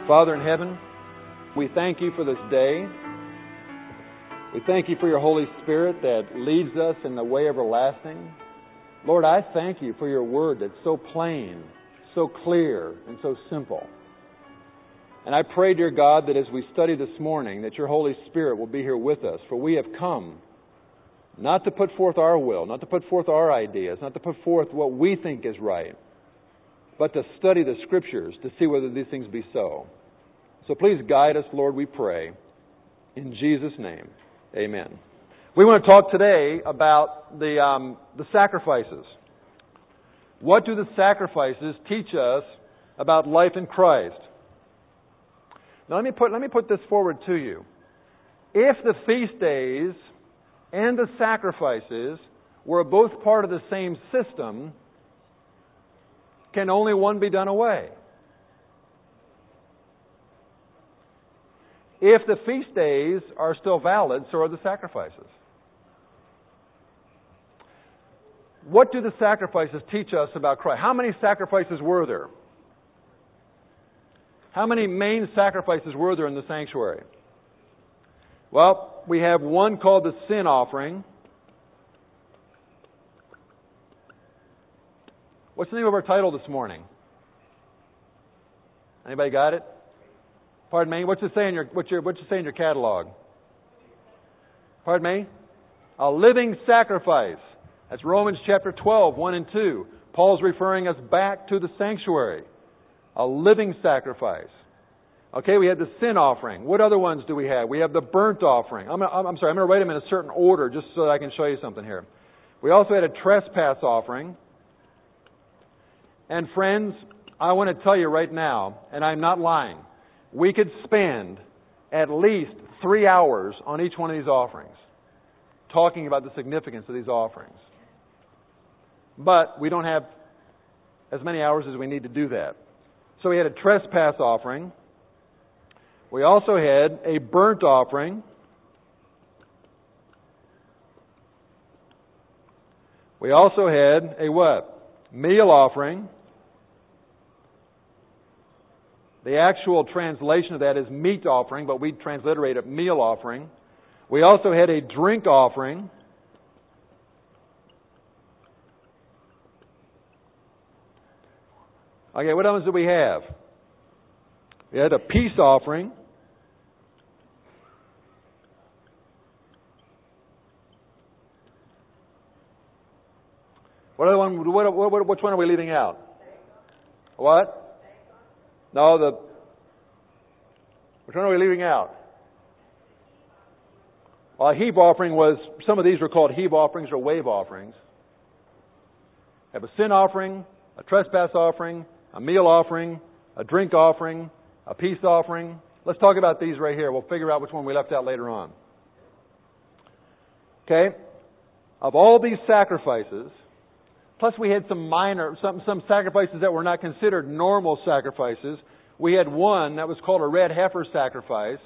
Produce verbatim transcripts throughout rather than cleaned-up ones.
Father in heaven, we thank you for this day. We thank you for your Holy Spirit that leads us in the way everlasting. Lord, I thank you for your word that's so plain, so clear, and so simple. And I pray, dear God, that as we study this morning, that your Holy Spirit will be here with us. For we have come not to put forth our will, not to put forth our ideas, not to put forth what we think is right, but to study the Scriptures to see whether these things be so. So please guide us, Lord, we pray. In Jesus' name, amen. We want to talk today about the um, the sacrifices. What do the sacrifices teach us about life in Christ? Now let me put let me put this forward to you. If the feast days and the sacrifices were both part of the same system, can only one be done away? If the feast days are still valid, so are the sacrifices. What do the sacrifices teach us about Christ? How many sacrifices were there? How many main sacrifices were there in the sanctuary? Well, we have one called the sin offering. What's the name of our title this morning? Anybody got it? Pardon me? What's it say in your what's your what's it say in your catalog? Pardon me? A living sacrifice. That's Romans chapter twelve, one and two. Paul's referring us back to the sanctuary. A living sacrifice. Okay, we had the sin offering. What other ones do we have? We have the burnt offering. I'm, I'm sorry, I'm going to write them in a certain order just so that I can show you something here. We also had a trespass offering. And friends, I want to tell you right now, and I'm not lying, we could spend at least three hours on each one of these offerings, talking about the significance of these offerings. But we don't have as many hours as we need to do that. So we had a trespass offering. We also had a burnt offering. We also had a what? Meal offering. The actual translation of that is meat offering, but we transliterate it meal offering. We also had a drink offering. Okay, what else did we have? We had a peace offering. What other one? What, what, which one are we leaving out? What? No, the. Which one are we leaving out? Well, a heave offering was. Some of these were called heave offerings or wave offerings. We have a sin offering, a trespass offering, a meal offering, a drink offering, a peace offering. Let's talk about these right here. We'll figure out which one we left out later on. Okay? Of all these sacrifices, plus we had some minor, some, some sacrifices that were not considered normal sacrifices. We had one that was called a red heifer sacrifice.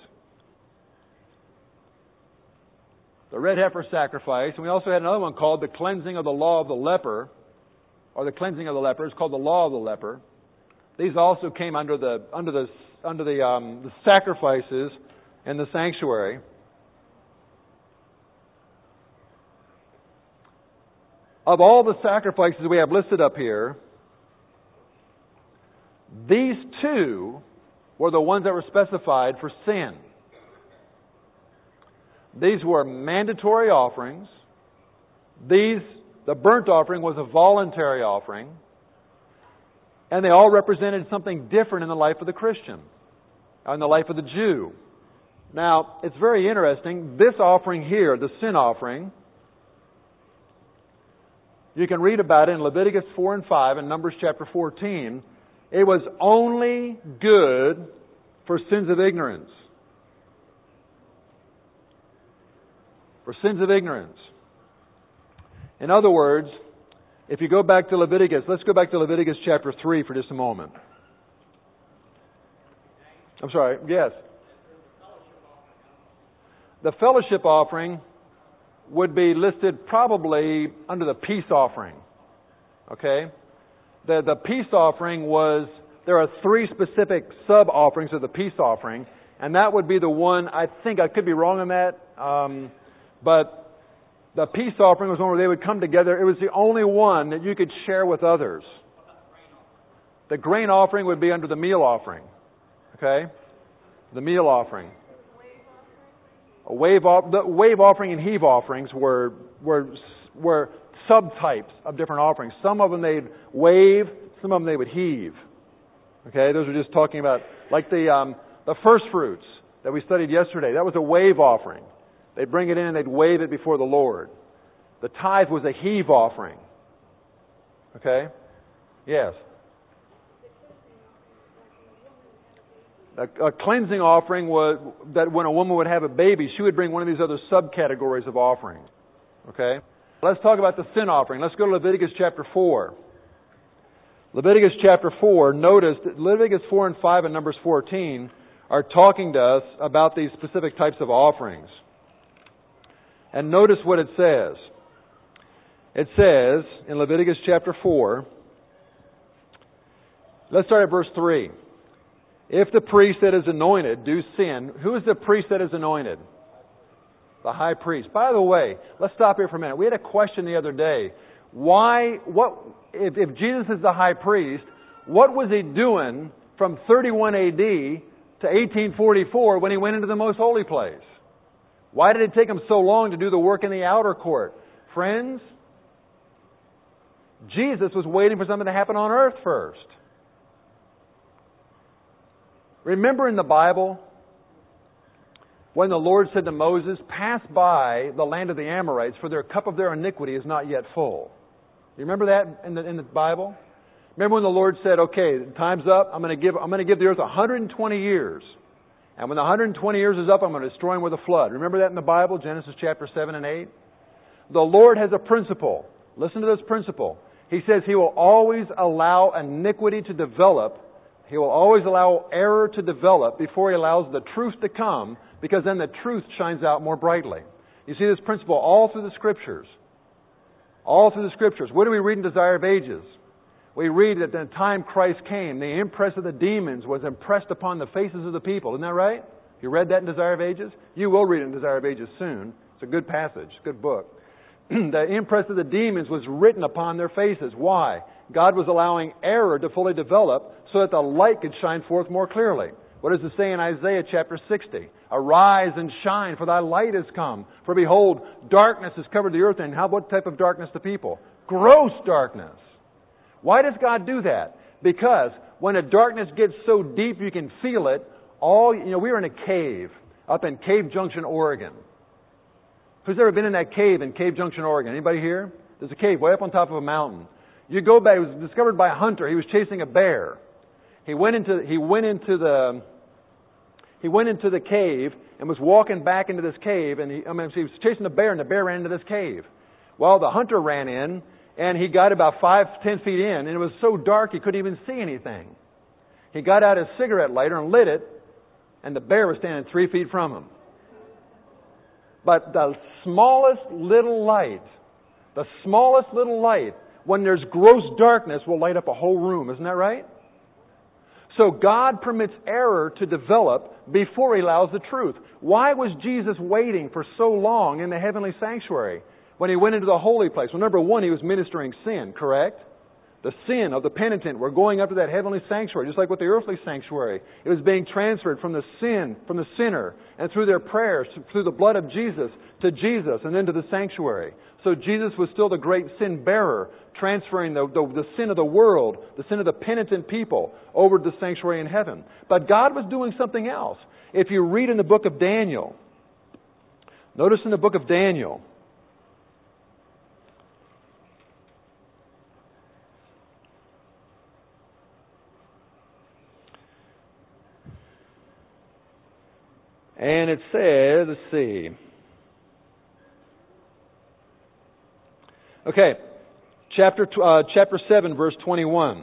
The red heifer sacrifice. And we also had another one called the cleansing of the law of the leper, or the cleansing of the leper. It's called the law of the leper. These also came under the under the under the, um, the sacrifices in the sanctuary. Of all the sacrifices we have listed up here, these two were the ones that were specified for sin. These were mandatory offerings. These, the burnt offering was a voluntary offering. And they all represented something different in the life of the Christian, or in the life of the Jew. Now, it's very interesting. This offering here, the sin offering, you can read about it in Leviticus four and five and Numbers chapter fourteen. It was only good for sins of ignorance. For sins of ignorance. In other words, if you go back to Leviticus, let's go back to Leviticus chapter three for just a moment. I'm sorry, yes. The fellowship offering would be listed probably under the peace offering. Okay? The, the peace offering was there are three specific sub-offerings of the peace offering, and that would be the one, I think, I could be wrong on that, um, but the peace offering was one where they would come together. It was the only one that you could share with others. The grain offering would be under the meal offering. Okay? The meal offering. A wave off, the wave offering and heave offerings were were were subtypes of different offerings. Some of them they'd wave, some of them they would heave. Okay, those are just talking about like the um, the first fruits that we studied yesterday. That was a wave offering. They'd bring it in and they'd wave it before the Lord. The tithe was a heave offering. Okay, yes. A, a cleansing offering was that when a woman would have a baby, she would bring one of these other subcategories of offerings. Okay? Let's talk about the sin offering. Let's go to Leviticus chapter four. Leviticus chapter four, notice that Leviticus four and five and Numbers fourteen are talking to us about these specific types of offerings. And notice what it says. It says in Leviticus chapter four, let's start at verse three. If the priest that is anointed do sin, who is the priest that is anointed? The high priest. By the way, let's stop here for a minute. We had a question the other day. Why, what, if, if Jesus is the high priest, what was he doing from thirty-one A D to eighteen forty-four when he went into the most holy place? Why did it take him so long to do the work in the outer court? Friends, Jesus was waiting for something to happen on earth first. Remember in the Bible when the Lord said to Moses, pass by the land of the Amorites, for their cup of their iniquity is not yet full. You remember that in the, in the Bible? Remember when the Lord said, okay, time's up, I'm going to give, I'm going to give the earth one hundred twenty years. And when the one hundred twenty years is up, I'm going to destroy them with a flood. Remember that in the Bible, Genesis chapter seven and eight? The Lord has a principle. Listen to this principle. He says He will always allow iniquity to develop. He will always allow error to develop before He allows the truth to come, because then the truth shines out more brightly. You see this principle all through the Scriptures. All through the Scriptures. What do we read in Desire of Ages? We read that the time Christ came, the impress of the demons was impressed upon the faces of the people. Isn't that right? You read that in Desire of Ages? You will read it in Desire of Ages soon. It's a good passage, good book. The impress of the demons was written upon their faces. Why? God was allowing error to fully develop so that the light could shine forth more clearly. What does it say in Isaiah chapter sixty? Arise and shine, for thy light is come. For behold, darkness has covered the earth. And how, what type of darkness to people? Gross darkness. Why does God do that? Because when a darkness gets so deep you can feel it, all, you know, we were in a cave up in Cave Junction, Oregon. Who's ever been in that cave in Cave Junction, Oregon? Anybody here? There's a cave way up on top of a mountain. You go back, it was discovered by a hunter. He was chasing a bear. He went into, he went into the, he went into the cave and was walking back into this cave, and he, I mean, he was chasing a bear, and the bear ran into this cave. Well, the hunter ran in, and he got about five, ten feet in, and it was so dark he couldn't even see anything. He got out his cigarette lighter and lit it, and the bear was standing three feet from him. But the smallest little light, the smallest little light, when there's gross darkness, will light up a whole room. Isn't that right? So God permits error to develop before He allows the truth. Why was Jesus waiting for so long in the heavenly sanctuary when He went into the holy place? Well, number one, He was ministering sin, correct? The sin of the penitent were going up to that heavenly sanctuary, just like with the earthly sanctuary. It was being transferred from the sin, from the sinner, and through their prayers, through the blood of Jesus, to Jesus, and then to the sanctuary. So Jesus was still the great sin bearer, transferring the, the, the sin of the world, the sin of the penitent people, over to the sanctuary in heaven. But God was doing something else. If you read in the book of Daniel, notice in the book of Daniel, and it says, let's see. Okay, chapter uh, chapter seven, verse twenty-one.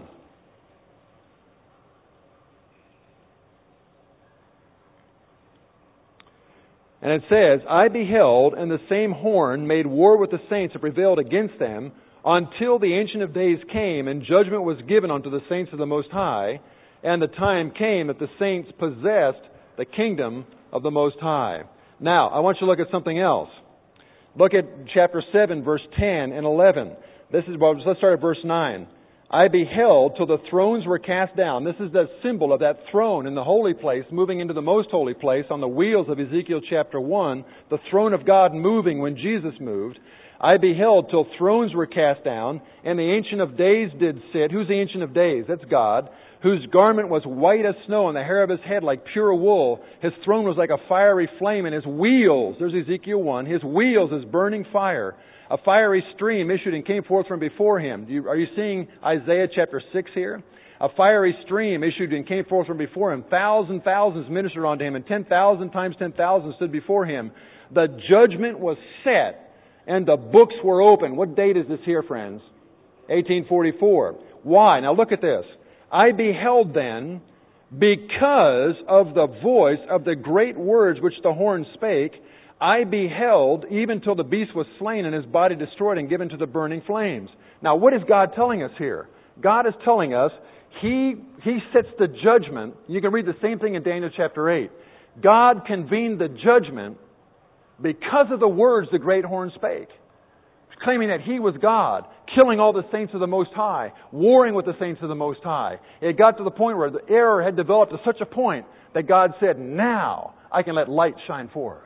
And it says, I beheld, and the same horn made war with the saints and prevailed against them, until the Ancient of Days came, and judgment was given unto the saints of the Most High. and the time came that the saints possessed the kingdom of the Most High. Now, I want you to look at something else. Look at chapter seven, verse ten and eleven. This is, well, let's start at verse nine. I beheld till the thrones were cast down. This is the symbol of that throne in the holy place, moving into the most holy place on the wheels of Ezekiel chapter one, the throne of God moving when Jesus moved. I beheld till thrones were cast down, and the Ancient of Days did sit. Who's the Ancient of Days? That's God. Whose garment was white as snow, and the hair of his head like pure wool. His throne was like a fiery flame, and his wheels, there's Ezekiel one, his wheels is burning fire. A fiery stream issued and came forth from before him. Do you, are you seeing Isaiah chapter six here? A fiery stream issued and came forth from before him. Thousand thousands ministered unto him, and ten thousand times ten thousand stood before him. The judgment was set, and the books were open. What date is this here, friends? eighteen forty-four. Why? Now look at this. I beheld then, because of the voice of the great words which the horn spake, I beheld even till the beast was slain and his body destroyed and given to the burning flames. Now what is God telling us here? God is telling us He, He sets the judgment. You can read the same thing in Daniel chapter eight. God convened the judgment because of the words the great horn spake, claiming that He was God, killing all the saints of the Most High, warring with the saints of the Most High. It got to the point where the error had developed to such a point that God said, now I can let light shine forth.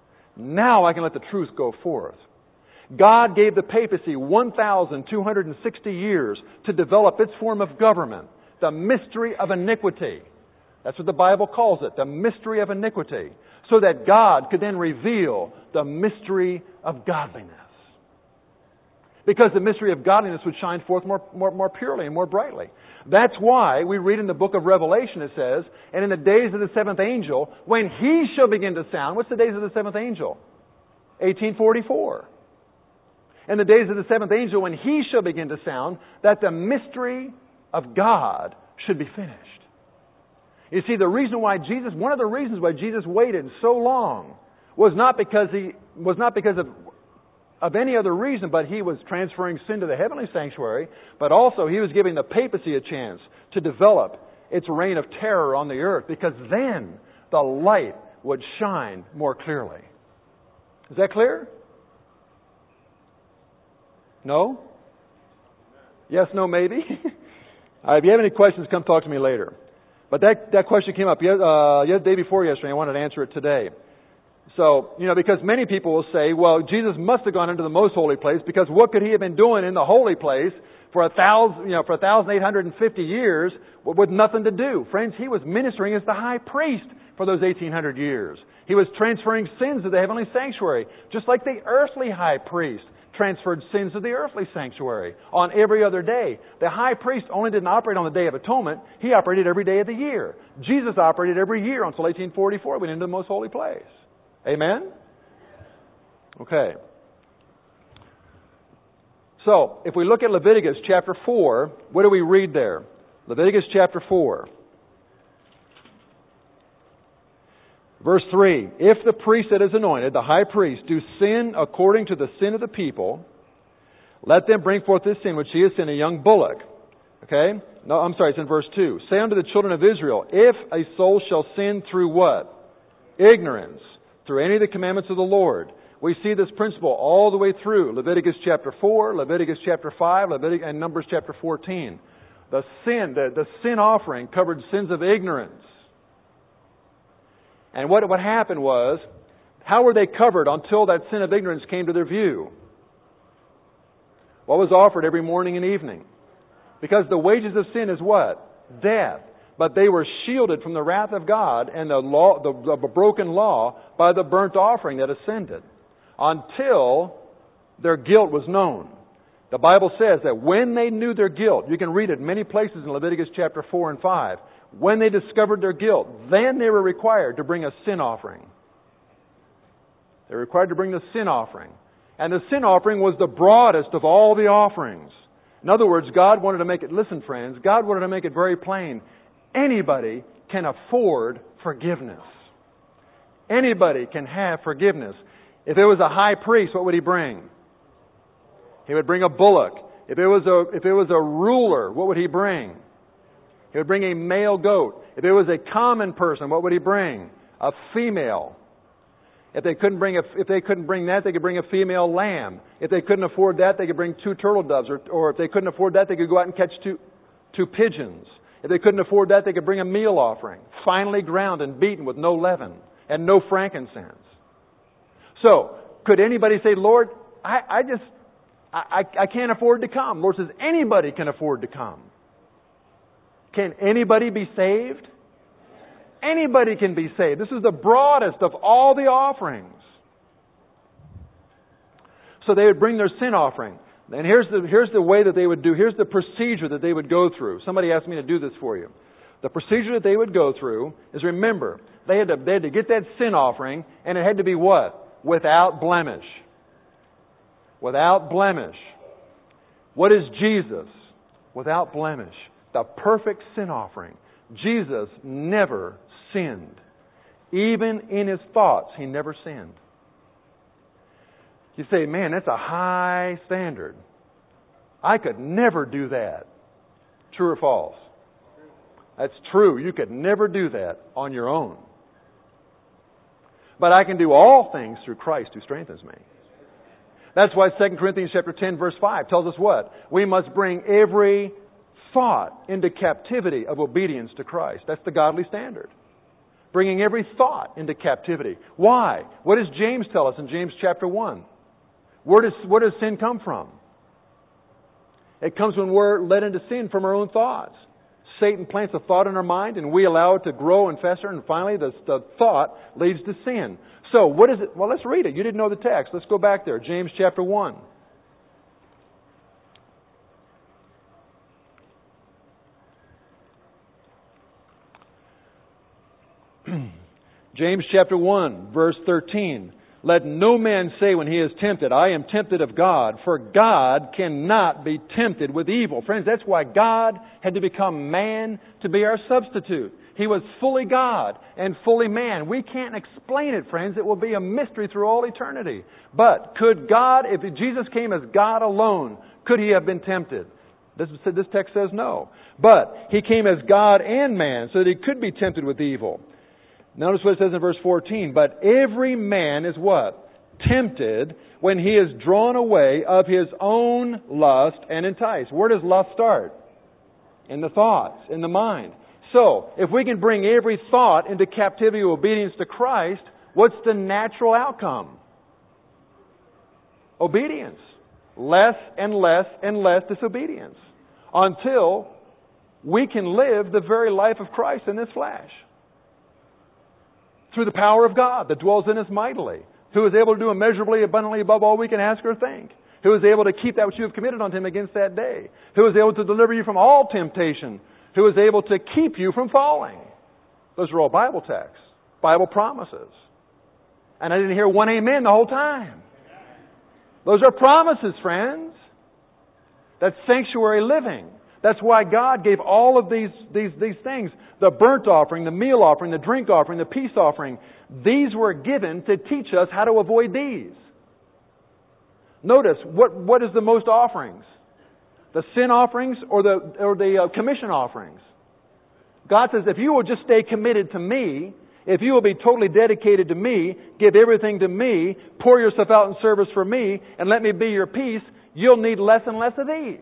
Now I can let the truth go forth. God gave the papacy one thousand two hundred sixty years to develop its form of government, the mystery of iniquity. That's what the Bible calls it, the mystery of iniquity, so that God could then reveal the mystery of godliness. Because the mystery of godliness would shine forth more, more, more purely and more brightly. That's why we read in the book of Revelation, it says, and in the days of the seventh angel, when he shall begin to sound. What's the days of the seventh angel? eighteen forty-four. In the days of the seventh angel, when he shall begin to sound, that the mystery of God should be finished. You see, the reason why Jesus, one of the reasons why Jesus waited so long was not because he, was not because of of any other reason, but He was transferring sin to the heavenly sanctuary, but also He was giving the papacy a chance to develop its reign of terror on the earth, because then the light would shine more clearly. Is that clear? No? Yes, no, maybe? All right, if you have any questions, come talk to me later. But that, that question came up uh, the day before yesterday. I wanted to answer it today. So, you know, because many people will say, well, Jesus must have gone into the most holy place, because what could He have been doing in the holy place for a thousand, you know, for a thousand eight hundred and fifty years with nothing to do? Friends, He was ministering as the high priest for those eighteen hundred years. He was transferring sins to the heavenly sanctuary, just like the earthly high priest transferred sins to the earthly sanctuary on every other day. The high priest only didn't operate on the Day of Atonement. He operated every day of the year. Jesus operated every year until eighteen forty-four, went into the most holy place. Amen? Okay. So, if we look at Leviticus chapter four, what do we read there? Leviticus chapter four. Verse three. If the priest that is anointed, the high priest, do sin according to the sin of the people, let them bring forth this sin which he has sinned, a young bullock. Okay? No, I'm sorry, it's in verse two. Say unto the children of Israel, if a soul shall sin through what? Ignorance. Through any of the commandments of the Lord. We see this principle all the way through Leviticus chapter four, Leviticus chapter five, Leviticus, and Numbers chapter fourteen. The sin, the, the sin offering covered sins of ignorance. And what, what happened was, how were they covered until that sin of ignorance came to their view? What was offered every morning and evening? Because the wages of sin is what? Death. But they were shielded from the wrath of God and the law, the, the broken law, by the burnt offering that ascended, until their guilt was known. The Bible says that when they knew their guilt, you can read it in many places in Leviticus chapter four and five, when they discovered their guilt, then they were required to bring a sin offering. They were required to bring the sin offering. And the sin offering was the broadest of all the offerings. In other words, God wanted to make it, listen friends, God wanted to make it very plain. Anybody can afford forgiveness. Anybody can have forgiveness. If it was a high priest, what would he bring? He would bring a bullock. If it was a, if it was a ruler, what would he bring? He would bring a male goat. If it was a common person, what would he bring? A female. If they couldn't bring a, if they couldn't bring that, they could bring a female lamb. If they couldn't afford that, they could bring two turtle doves. Or, or if they couldn't afford that, they could go out and catch two, two pigeons. If they couldn't afford that, they could bring a meal offering, finely ground and beaten with no leaven and no frankincense. So, could anybody say, Lord, I, I just, I, I can't afford to come? The Lord says, anybody can afford to come. Can anybody be saved? Anybody can be saved. This is the broadest of all the offerings. So they would bring their sin offering. And here's the, here's the way that they would do, here's the procedure that they would go through. Somebody asked me to do this for you. The procedure that they would go through is, remember, they had to, they had to get that sin offering, and it had to be what? Without blemish. Without blemish. What is Jesus? Without blemish. The perfect sin offering. Jesus never sinned. Even in His thoughts, He never sinned. You say, man, that's a high standard. I could never do that. True or false? That's true. You could never do that on your own. But I can do all things through Christ who strengthens me. That's why Second Corinthians chapter ten verse five tells us what? We must bring every thought into captivity of obedience to Christ. That's the godly standard. Bringing every thought into captivity. Why? What does James tell us in James chapter one? Where does, where does sin come from? It comes when we're led into sin from our own thoughts. Satan plants a thought in our mind and we allow it to grow and fester, and finally the, the thought leads to sin. So what is it? Well, let's read it. You didn't know the text. Let's go back there. James chapter one. James chapter one, verse thirteen. Let no man say when he is tempted, I am tempted of God, for God cannot be tempted with evil. Friends, that's why God had to become man to be our substitute. He was fully God and fully man. We can't explain it, friends. It will be a mystery through all eternity. But could God, if Jesus came as God alone, could He have been tempted? This, this text says no. But He came as God and man so that He could be tempted with evil. Notice what it says in verse fourteen. But every man is what? Tempted when he is drawn away of his own lust and enticed. Where does lust start? In the thoughts, in the mind. So, if we can bring every thought into captivity of obedience to Christ, what's the natural outcome? Obedience. Less and less and less disobedience. Until we can live the very life of Christ in this flesh. Through the power of God that dwells in us mightily. Who is able to do immeasurably, abundantly above all we can ask or think. Who is able to keep that which you have committed unto Him against that day. Who is able to deliver you from all temptation. Who is able to keep you from falling. Those are all Bible texts. Bible promises. And I didn't hear one amen the whole time. Those are promises, friends. That's sanctuary living. That's why God gave all of these, these, these things. The burnt offering, the meal offering, the drink offering, the peace offering. These were given to teach us how to avoid these. Notice, what, what is the most offerings? The sin offerings or the, or the uh, commission offerings? God says, if you will just stay committed to me, if you will be totally dedicated to me, give everything to me, pour yourself out in service for me, and let me be your peace, you'll need less and less of these.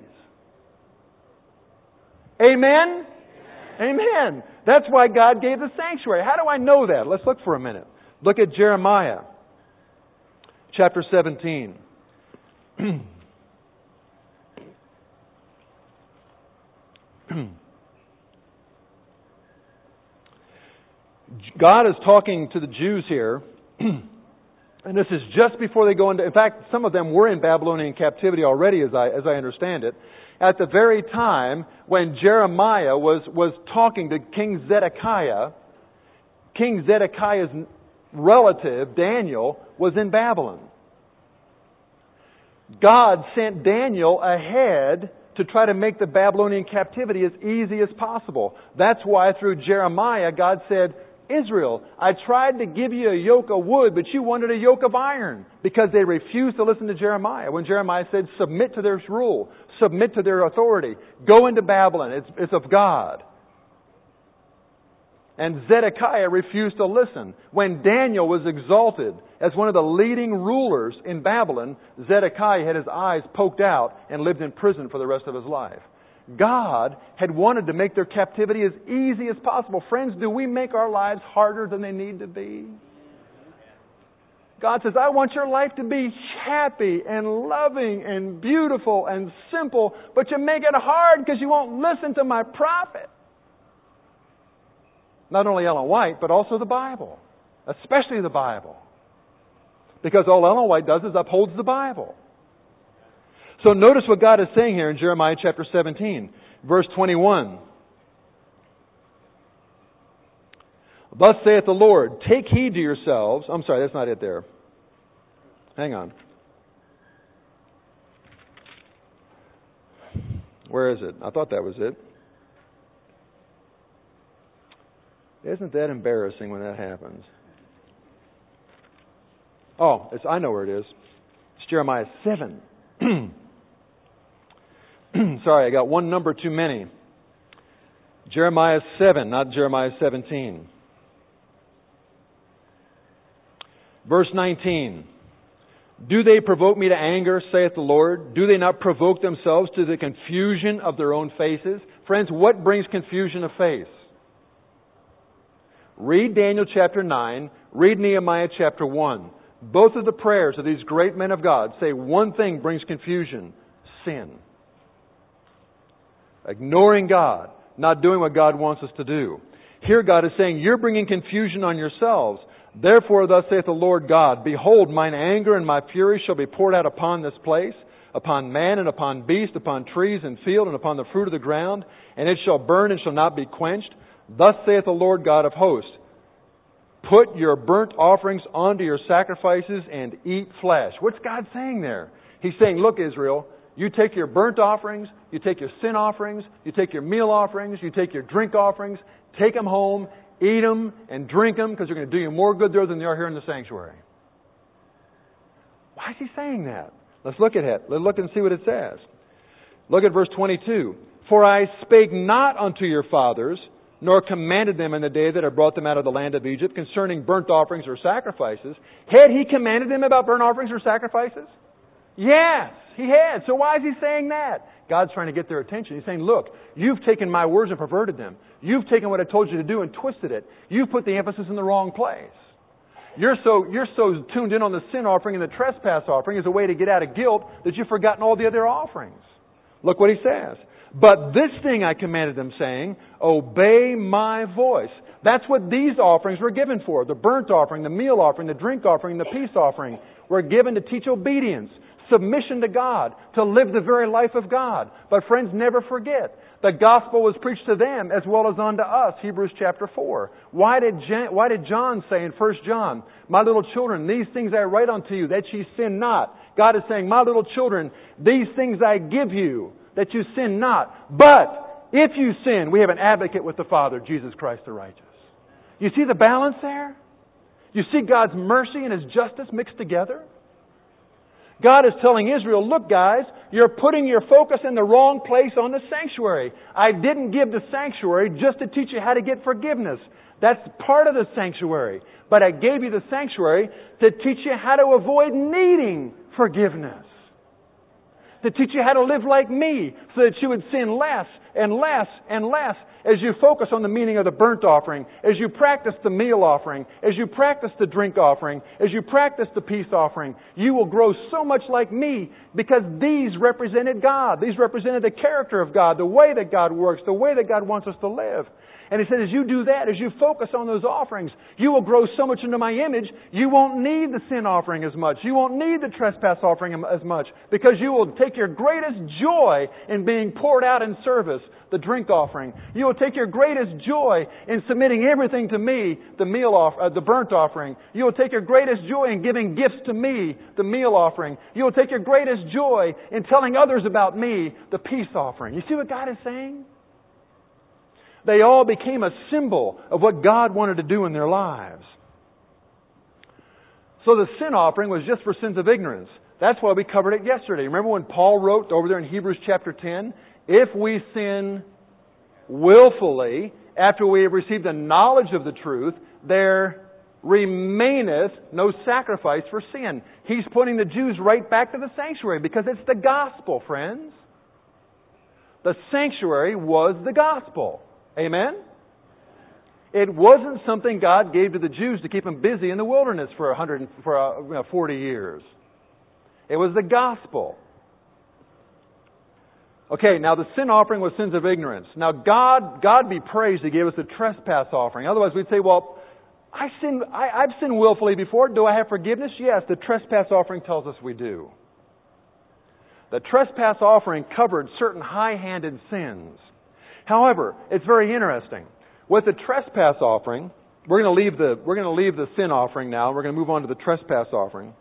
Amen? Amen? Amen. That's why God gave the sanctuary. How do I know that? Let's look for a minute. Look at Jeremiah chapter seventeen. God is talking to the Jews here, and this is just before they go into... In fact, some of them were in Babylonian captivity already, as I, as I understand it. At the very time when Jeremiah was, was talking to King Zedekiah, King Zedekiah's relative, Daniel, was in Babylon. God sent Daniel ahead to try to make the Babylonian captivity as easy as possible. That's why through Jeremiah, God said, Israel, I tried to give you a yoke of wood, but you wanted a yoke of iron, because they refused to listen to Jeremiah. When Jeremiah said, submit to their rule, submit to their authority, go into Babylon, it's, it's of God. And Zedekiah refused to listen. When Daniel was exalted as one of the leading rulers in Babylon, Zedekiah had his eyes poked out and lived in prison for the rest of his life. God had wanted to make their captivity as easy as possible. Friends, do we make our lives harder than they need to be? God says, I want your life to be happy and loving and beautiful and simple, but you make it hard because you won't listen to my prophet. Not only Ellen White, but also the Bible. Especially the Bible. Because all Ellen White does is upholds the Bible. So notice what God is saying here in Jeremiah chapter seventeen, verse twenty-one. Thus saith the Lord, take heed to yourselves. I'm sorry, that's not it there. Hang on. Where is it? I thought that was it. Isn't that embarrassing when that happens? Oh, it's, I know where it is. It's Jeremiah seven. Sorry, I got one number too many. Jeremiah seven, not Jeremiah seventeen. Verse nineteen. Do they provoke me to anger, saith the Lord? Do they not provoke themselves to the confusion of their own faces? Friends, what brings confusion of face? Read Daniel chapter nine. Read Nehemiah chapter one. Both of the prayers of these great men of God say one thing brings confusion: sin. Ignoring God, not doing what God wants us to do. Here God is saying, you're bringing confusion on yourselves. Therefore, thus saith the Lord God, behold, mine anger and my fury shall be poured out upon this place, upon man and upon beast, upon trees and field, and upon the fruit of the ground, and it shall burn and shall not be quenched. Thus saith the Lord God of hosts, put your burnt offerings onto your sacrifices and eat flesh. What's God saying there? He's saying, look, Israel, you take your burnt offerings, you take your sin offerings, you take your meal offerings, you take your drink offerings, take them home, eat them, and drink them, because they're going to do you more good there than they are here in the sanctuary. Why is he saying that? Let's look at it. Let's look and see what it says. Look at verse twenty-two. For I spake not unto your fathers, nor commanded them in the day that I brought them out of the land of Egypt concerning burnt offerings or sacrifices. Had he commanded them about burnt offerings or sacrifices? Yes, he had. So why is he saying that? God's trying to get their attention. He's saying, look, you've taken my words and perverted them. You've taken what I told you to do and twisted it. You've put the emphasis in the wrong place. You're so, you're so tuned in on the sin offering and the trespass offering as a way to get out of guilt that you've forgotten all the other offerings. Look what he says. But this thing I commanded them, saying, obey my voice. That's what these offerings were given for. The burnt offering, the meal offering, the drink offering, the peace offering were given to teach obedience, submission to God, to live the very life of God. But friends, never forget, the gospel was preached to them as well as unto us, Hebrews chapter four. Why did, Jan, why did John say in First John, my little children, these things I write unto you, that ye sin not? God is saying, my little children, these things I give you, that you sin not. But if you sin, we have an advocate with the Father, Jesus Christ the righteous. You see the balance there? You see God's mercy and His justice mixed together? God is telling Israel, look guys, you're putting your focus in the wrong place on the sanctuary. I didn't give the sanctuary just to teach you how to get forgiveness. That's part of the sanctuary. But I gave you the sanctuary to teach you how to avoid needing forgiveness. To teach you how to live like me so that you would sin less and less and less as you focus on the meaning of the burnt offering, as you practice the meal offering, as you practice the drink offering, as you practice the peace offering. You will grow so much like me because these represented God. These represented the character of God, the way that God works, the way that God wants us to live. And He said, as you do that, as you focus on those offerings, you will grow so much into my image, you won't need the sin offering as much. You won't need the trespass offering as much, because you will take your greatest joy in being poured out in service, the drink offering. You will take your greatest joy in submitting everything to me, the meal off, uh, the burnt offering. You will take your greatest joy in giving gifts to me, the meal offering. You will take your greatest joy in telling others about me, the peace offering. You see what God is saying? They all became a symbol of what God wanted to do in their lives. So the sin offering was just for sins of ignorance. That's why we covered it yesterday. Remember when Paul wrote over there in Hebrews chapter ten, if we sin willfully after we have received the knowledge of the truth, there remaineth no sacrifice for sin. He's putting the Jews right back to the sanctuary because it's the gospel, friends. The sanctuary was the gospel. Amen? It wasn't something God gave to the Jews to keep them busy in the wilderness for one hundred for uh, you know, forty years. It was the gospel. Okay, now the sin offering was sins of ignorance. Now God, God be praised, He gave us the trespass offering. Otherwise we'd say, well, I sin, I, I've sinned willfully before. Do I have forgiveness? Yes, the trespass offering tells us we do. The trespass offering covered certain high-handed sins. However, it's very interesting. With the trespass offering, we're going to leave the we're going to leave the sin offering now. We're going to move on to the trespass offering.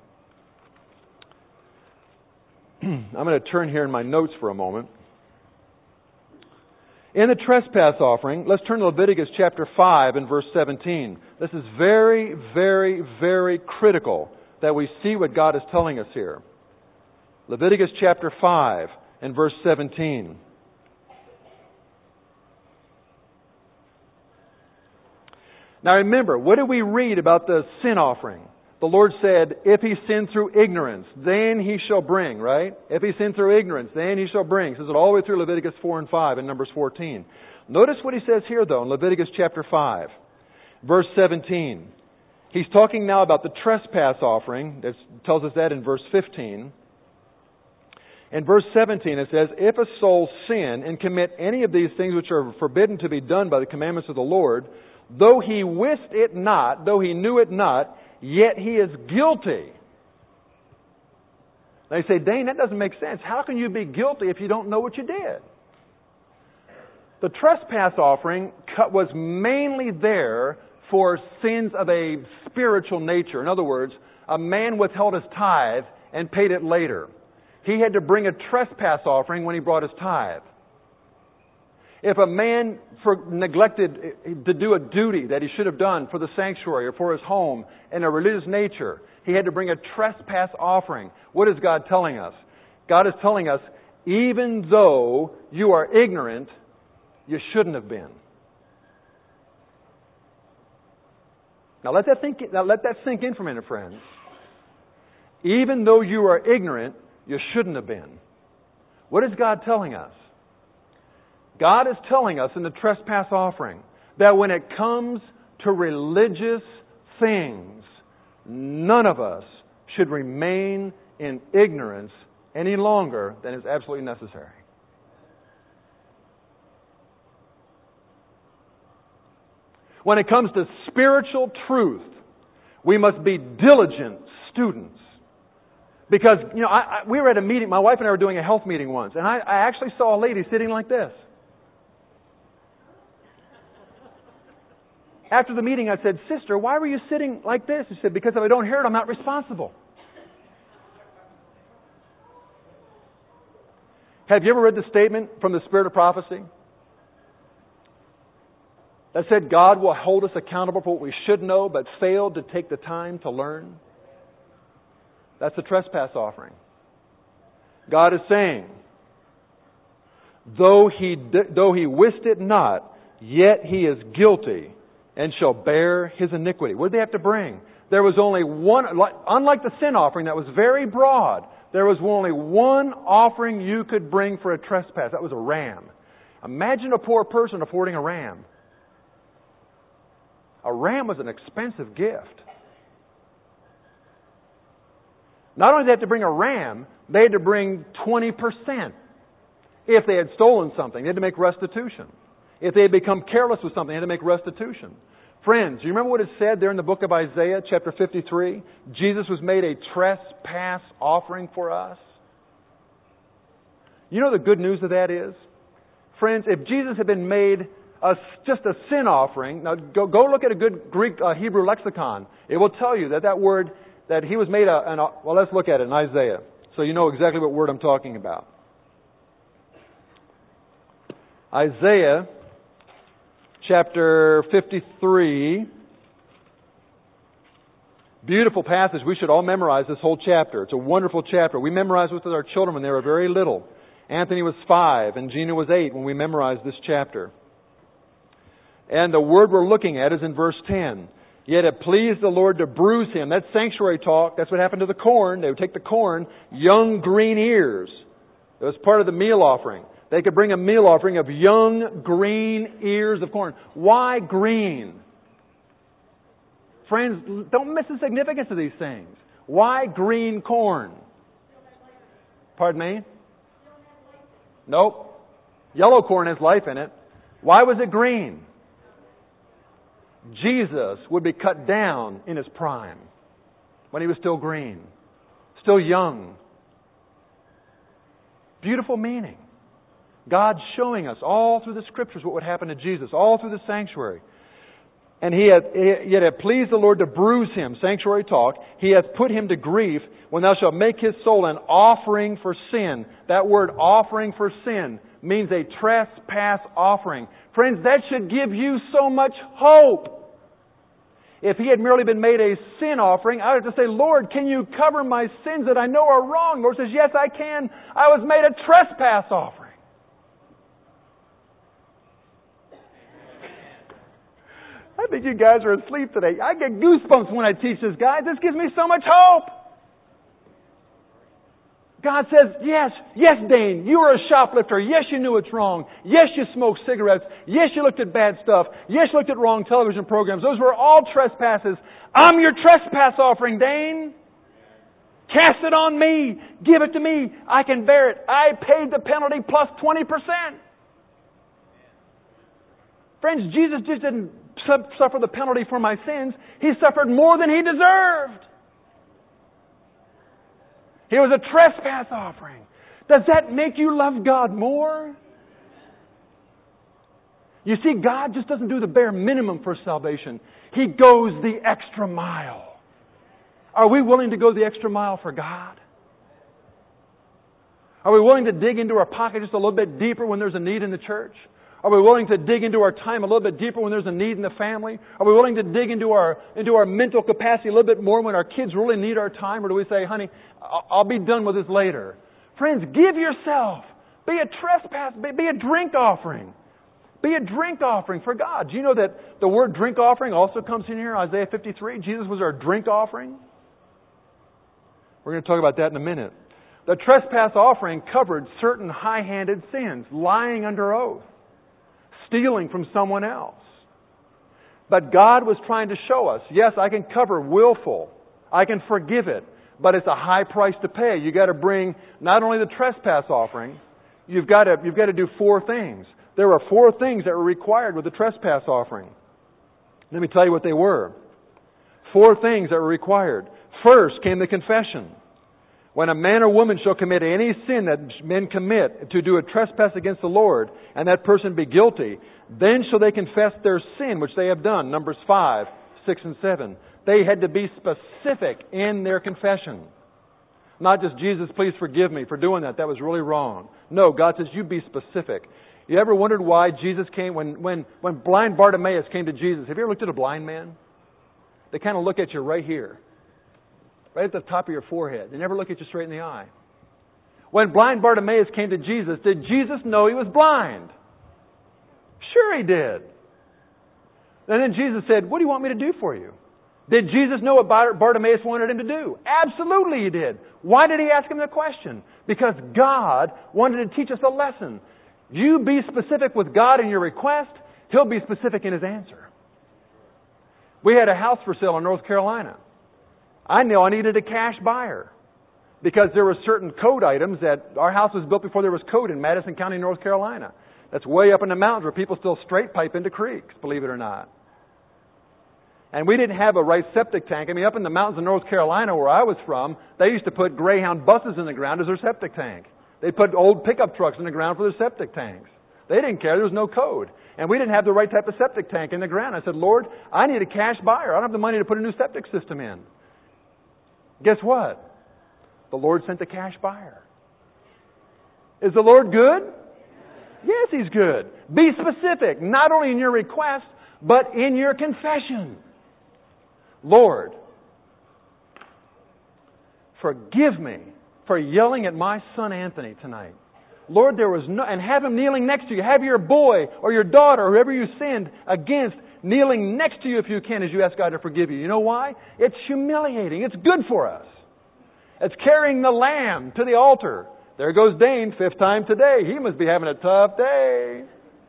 I'm going to turn here in my notes for a moment. In the trespass offering, let's turn to Leviticus chapter five and verse seventeen. This is very, very, very critical that we see what God is telling us here. Leviticus chapter five and verse seventeen. Now remember, what did we read about the sin offering? The Lord said, if he sinned through ignorance, then he shall bring, right? If he sinned through ignorance, then he shall bring. He says it all the way through Leviticus four and five and Numbers fourteen. Notice what he says here, though, in Leviticus chapter five, verse seventeen. He's talking now about the trespass offering. It tells us that in verse fifteen. In verse seventeen, it says, if a soul sin and commit any of these things which are forbidden to be done by the commandments of the Lord, though he wist it not, though he knew it not, yet he is guilty. They say, Dane, that doesn't make sense. How can you be guilty if you don't know what you did? The trespass offering was mainly there for sins of a spiritual nature. In other words, a man withheld his tithe and paid it later. He had to bring a trespass offering when he brought his tithe. If a man for neglected to do a duty that he should have done for the sanctuary or for his home in a religious nature, he had to bring a trespass offering. What is God telling us? God is telling us, even though you are ignorant, you shouldn't have been. Now let that think, now let that sink in for a minute, friends. Even though you are ignorant, you shouldn't have been. What is God telling us? God is telling us in the trespass offering that when it comes to religious things, none of us should remain in ignorance any longer than is absolutely necessary. When it comes to spiritual truth, we must be diligent students. Because, you know, I, I, we were at a meeting, my wife and I were doing a health meeting once, and I, I actually saw a lady sitting like this. After the meeting, I said, Sister, why were you sitting like this? She said, because if I don't hear it, I'm not responsible. Have you ever read the statement from the Spirit of Prophecy that said God will hold us accountable for what we should know but failed to take the time to learn? That's the trespass offering. God is saying, though he, though he wist it not, yet he is guilty and shall bear his iniquity. What did they have to bring? There was only one, unlike the sin offering that was very broad, there was only one offering you could bring for a trespass. That was a ram. Imagine a poor person affording a ram. A ram was an expensive gift. Not only did they have to bring a ram, they had to bring twenty percent. If they had stolen something, they had to make restitution. If they had become careless with something, they had to make restitution. Friends, you remember what it said there in the book of Isaiah, chapter fifty-three? Jesus was made a trespass offering for us. You know the good news of that is? Friends, if Jesus had been made a, just a sin offering, now go, go look at a good Greek uh, Hebrew lexicon. It will tell you that that word, that he was made a, an, well, let's look at it in Isaiah, so you know exactly what word I'm talking about. Isaiah chapter fifty-three. Beautiful passage. We should all memorize this whole chapter. It's a wonderful chapter. We memorized it with our children when they were very little. Anthony was five and Gina was eight when we memorized this chapter. And the word we're looking at is in verse ten. Yet it pleased the Lord to bruise him. That's sanctuary talk. That's what happened to the corn. They would take the corn, young green ears. It was part of the meal offering. They could bring a meal offering of young green ears of corn. Why green? Friends, don't miss the significance of these things. Why green corn? Pardon me? Nope. Yellow corn has life in it. Why was it green? Jesus would be cut down in his prime when he was still green, still young. Beautiful meaning. God's showing us all through the Scriptures what would happen to Jesus, all through the sanctuary. And he hath, yet it pleased the Lord to bruise him, sanctuary talk. He hath put him to grief when thou shalt make his soul an offering for sin. That word offering for sin means a trespass offering. Friends, that should give you so much hope. If he had merely been made a sin offering, I would have to say, Lord, can you cover my sins that I know are wrong? The Lord says, yes, I can. I was made a trespass offering. I think you guys are asleep today. I get goosebumps when I teach this, guys. This gives me so much hope. God says, yes, yes, Dane, you were a shoplifter. Yes, you knew it's wrong. Yes, you smoked cigarettes. Yes, you looked at bad stuff. Yes, you looked at wrong television programs. Those were all trespasses. I'm your trespass offering, Dane. Cast it on me. Give it to me. I can bear it. I paid the penalty plus twenty percent. Friends, Jesus just didn't suffer the penalty for my sins. He suffered more than he deserved. He was a trespass offering. Does that make you love God more? You see, God just doesn't do the bare minimum for salvation. He goes the extra mile. Are we willing to go the extra mile for God? Are we willing to dig into our pocket just a little bit deeper when there's a need in the church? Are we willing to dig into our time a little bit deeper when there's a need in the family? Are we willing to dig into our into our mental capacity a little bit more when our kids really need our time? Or do we say, honey, I'll be done with this later? Friends, give yourself. Be a trespass. Be, be a drink offering. Be a drink offering for God. Do you know that the word drink offering also comes in here, Isaiah fifty-three? Jesus was our drink offering. We're going to talk about that in a minute. The trespass offering covered certain high-handed sins, lying under oath, stealing from someone else. But God was trying to show us, yes, I can cover willful. I can forgive it. But it's a high price to pay. You've got to bring not only the trespass offering, you've got to, you've got to do four things. There were four things that were required with the trespass offering. Let me tell you what they were. Four things that were required. First came the confession. When a man or woman shall commit any sin that men commit to do a trespass against the Lord, and that person be guilty, then shall they confess their sin, which they have done. Numbers five, six, and seven. They had to be specific in their confession. Not just, Jesus, please forgive me for doing that. That was really wrong. No, God says, you be specific. You ever wondered why Jesus came, when, when, when blind Bartimaeus came to Jesus, have you ever looked at a blind man? They kind of look at you right here. Right at the top of your forehead. They never look at you straight in the eye. When blind Bartimaeus came to Jesus, did Jesus know he was blind? Sure he did. And then Jesus said, what do you want me to do for you? Did Jesus know what Bartimaeus wanted him to do? Absolutely he did. Why did he ask him the question? Because God wanted to teach us a lesson. You be specific with God in your request, He'll be specific in His answer. We had a house for sale in North Carolina. I knew I needed a cash buyer because there were certain code items that our house was built before there was code in Madison County, North Carolina. That's way up in the mountains where people still straight pipe into creeks, believe it or not. And we didn't have a right septic tank. I mean, up in the mountains of North Carolina where I was from, they used to put Greyhound buses in the ground as their septic tank. They put old pickup trucks in the ground for their septic tanks. They didn't care. There was no code. And we didn't have the right type of septic tank in the ground. I said, Lord, I need a cash buyer. I don't have the money to put a new septic system in. Guess what? The Lord sent a cash buyer. Is the Lord good? Yes, He's good. Be specific, not only in your request, but in your confession. Lord, forgive me for yelling at my son Anthony tonight. Lord, there was no, and have him kneeling next to you. Have your boy or your daughter or whoever you sinned against kneeling next to you if you can as you ask God to forgive you. You know why? It's humiliating. It's good for us. It's carrying the lamb to the altar. There goes Dane, fifth time today. He must be having a tough day.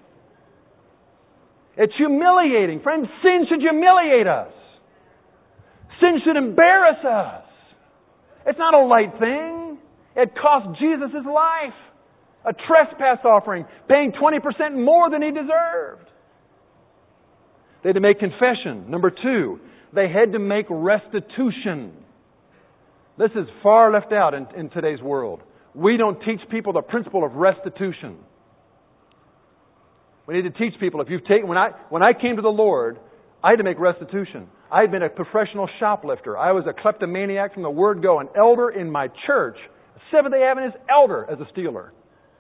It's humiliating. Friends, sin should humiliate us. Sin should embarrass us. It's not a light thing. It cost Jesus his life. A trespass offering, paying twenty percent more than he deserved. They had to make confession. Number two, they had to make restitution. This is far left out in, in today's world. We don't teach people the principle of restitution. We need to teach people, if you've taken, when I, when I came to the Lord, I had to make restitution. I had been a professional shoplifter. I was a kleptomaniac from the word go, an elder in my church, Seventh-day Adventist elder as a stealer.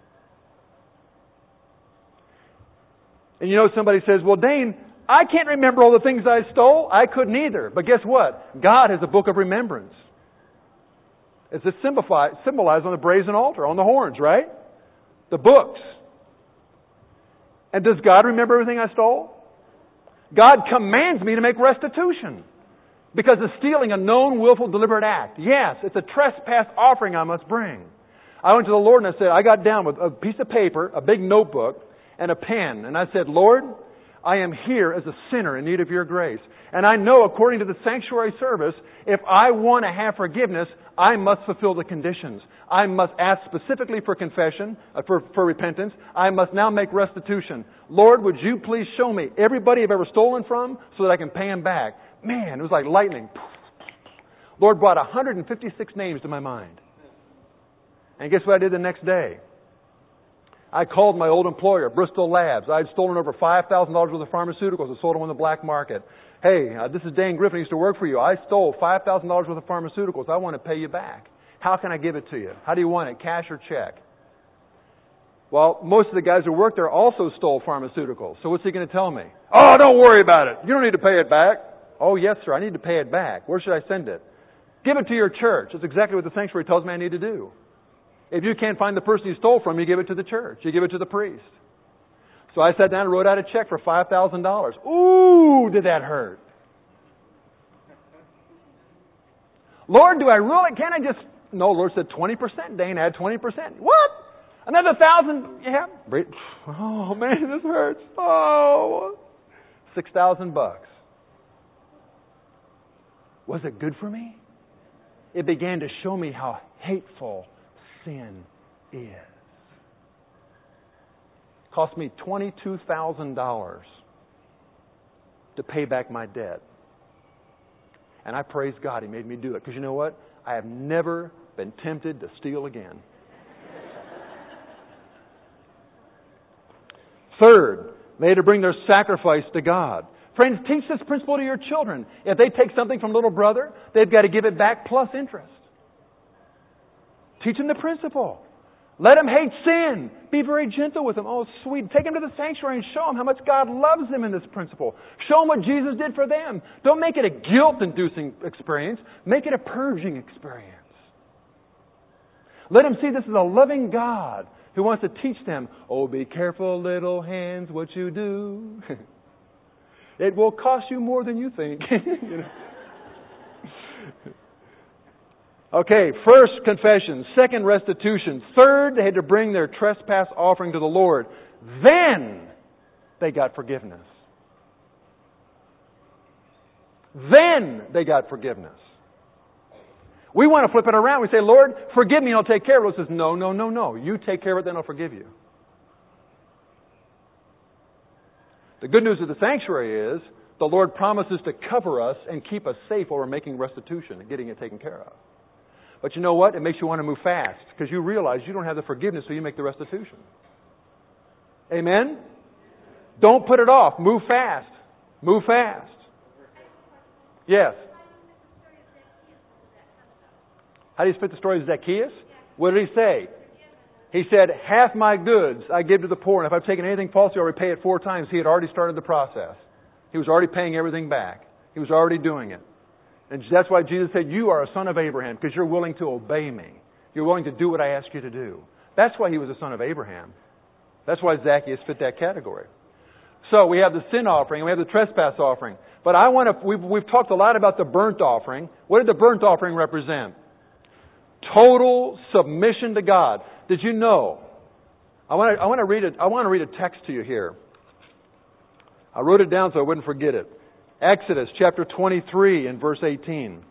And you know, somebody says, well, Dane, I can't remember all the things I stole. I couldn't either. But guess what? God has a book of remembrance. It's symbolized on the brazen altar, on the horns, right? The books. And does God remember everything I stole? God commands me to make restitution because of stealing a known, willful, deliberate act. Yes, it's a trespass offering I must bring. I went to the Lord and I said, I got down with a piece of paper, a big notebook, and a pen. And I said, Lord, I am here as a sinner in need of your grace. And I know, according to the sanctuary service, if I want to have forgiveness, I must fulfill the conditions. I must ask specifically for confession, uh, for, for repentance. I must now make restitution. Lord, would you please show me everybody I've ever stolen from so that I can pay them back? Man, it was like lightning. Lord brought one hundred fifty-six names to my mind. And guess what I did the next day? I called my old employer, Bristol Labs. I'd stolen over five thousand dollars worth of pharmaceuticals and sold them on the black market. Hey, uh, this is Dane Griffin. I used to work for you. I stole five thousand dollars worth of pharmaceuticals. I want to pay you back. How can I give it to you? How do you want it, cash or check? Well, most of the guys who worked there also stole pharmaceuticals. So what's he going to tell me? Oh, don't worry about it. You don't need to pay it back. Oh, yes, sir. I need to pay it back. Where should I send it? Give it to your church. That's exactly what the sanctuary tells me I need to do. If you can't find the person you stole from, you give it to the church. You give it to the priest. So I sat down and wrote out a check for five thousand dollars. Ooh, did that hurt. Lord, do I really, can't I just, no, Lord said twenty percent, Dane, add twenty percent. What? Another thousand? Yeah. Oh, man, this hurts. Oh, six thousand bucks. Was it good for me? It began to show me how hateful sin is. Cost me twenty-two thousand dollars to pay back my debt. And I praise God He made me do it. Because you know what? I have never been tempted to steal again. Third, they had to bring their sacrifice to God. Friends, teach this principle to your children. If they take something from little brother, they've got to give it back plus interest. Teach them the principle. Let them hate sin. Be very gentle with them. Oh, sweet. Take them to the sanctuary and show them how much God loves them in this principle. Show them what Jesus did for them. Don't make it a guilt-inducing experience. Make it a purging experience. Let them see this is a loving God who wants to teach them, oh, be careful, little hands, what you do. It will cost you more than you think. You know? Okay, first confession, second restitution, third they had to bring their trespass offering to the Lord. Then they got forgiveness. Then they got forgiveness. We want to flip it around. We say, Lord, forgive me and I'll take care of it. He says, no, no, no, no. You take care of it, then I'll forgive you. The good news of the sanctuary is the Lord promises to cover us and keep us safe while we're making restitution and getting it taken care of. But you know what? It makes you want to move fast because you realize you don't have the forgiveness, so you make the restitution. Amen? Don't put it off. Move fast. Move fast. Yes. How do you fit the story of Zacchaeus? What did he say? He said, half my goods I give to the poor, and if I've taken anything falsely, I'll repay it four times. He had already started the process. He was already paying everything back. He was already doing it. And that's why Jesus said, you are a son of Abraham because you're willing to obey me. You're willing to do what I ask you to do. That's why he was the son of Abraham. That's why Zacchaeus fit that category. So we have the sin offering and we have the trespass offering. But I want to, we've, we've talked a lot about the burnt offering. What did the burnt offering represent? Total submission to God. Did you know? I want to, I want to read it. I want to read a text to you here. I wrote it down so I wouldn't forget it. Exodus chapter twenty-three and verse eighteen.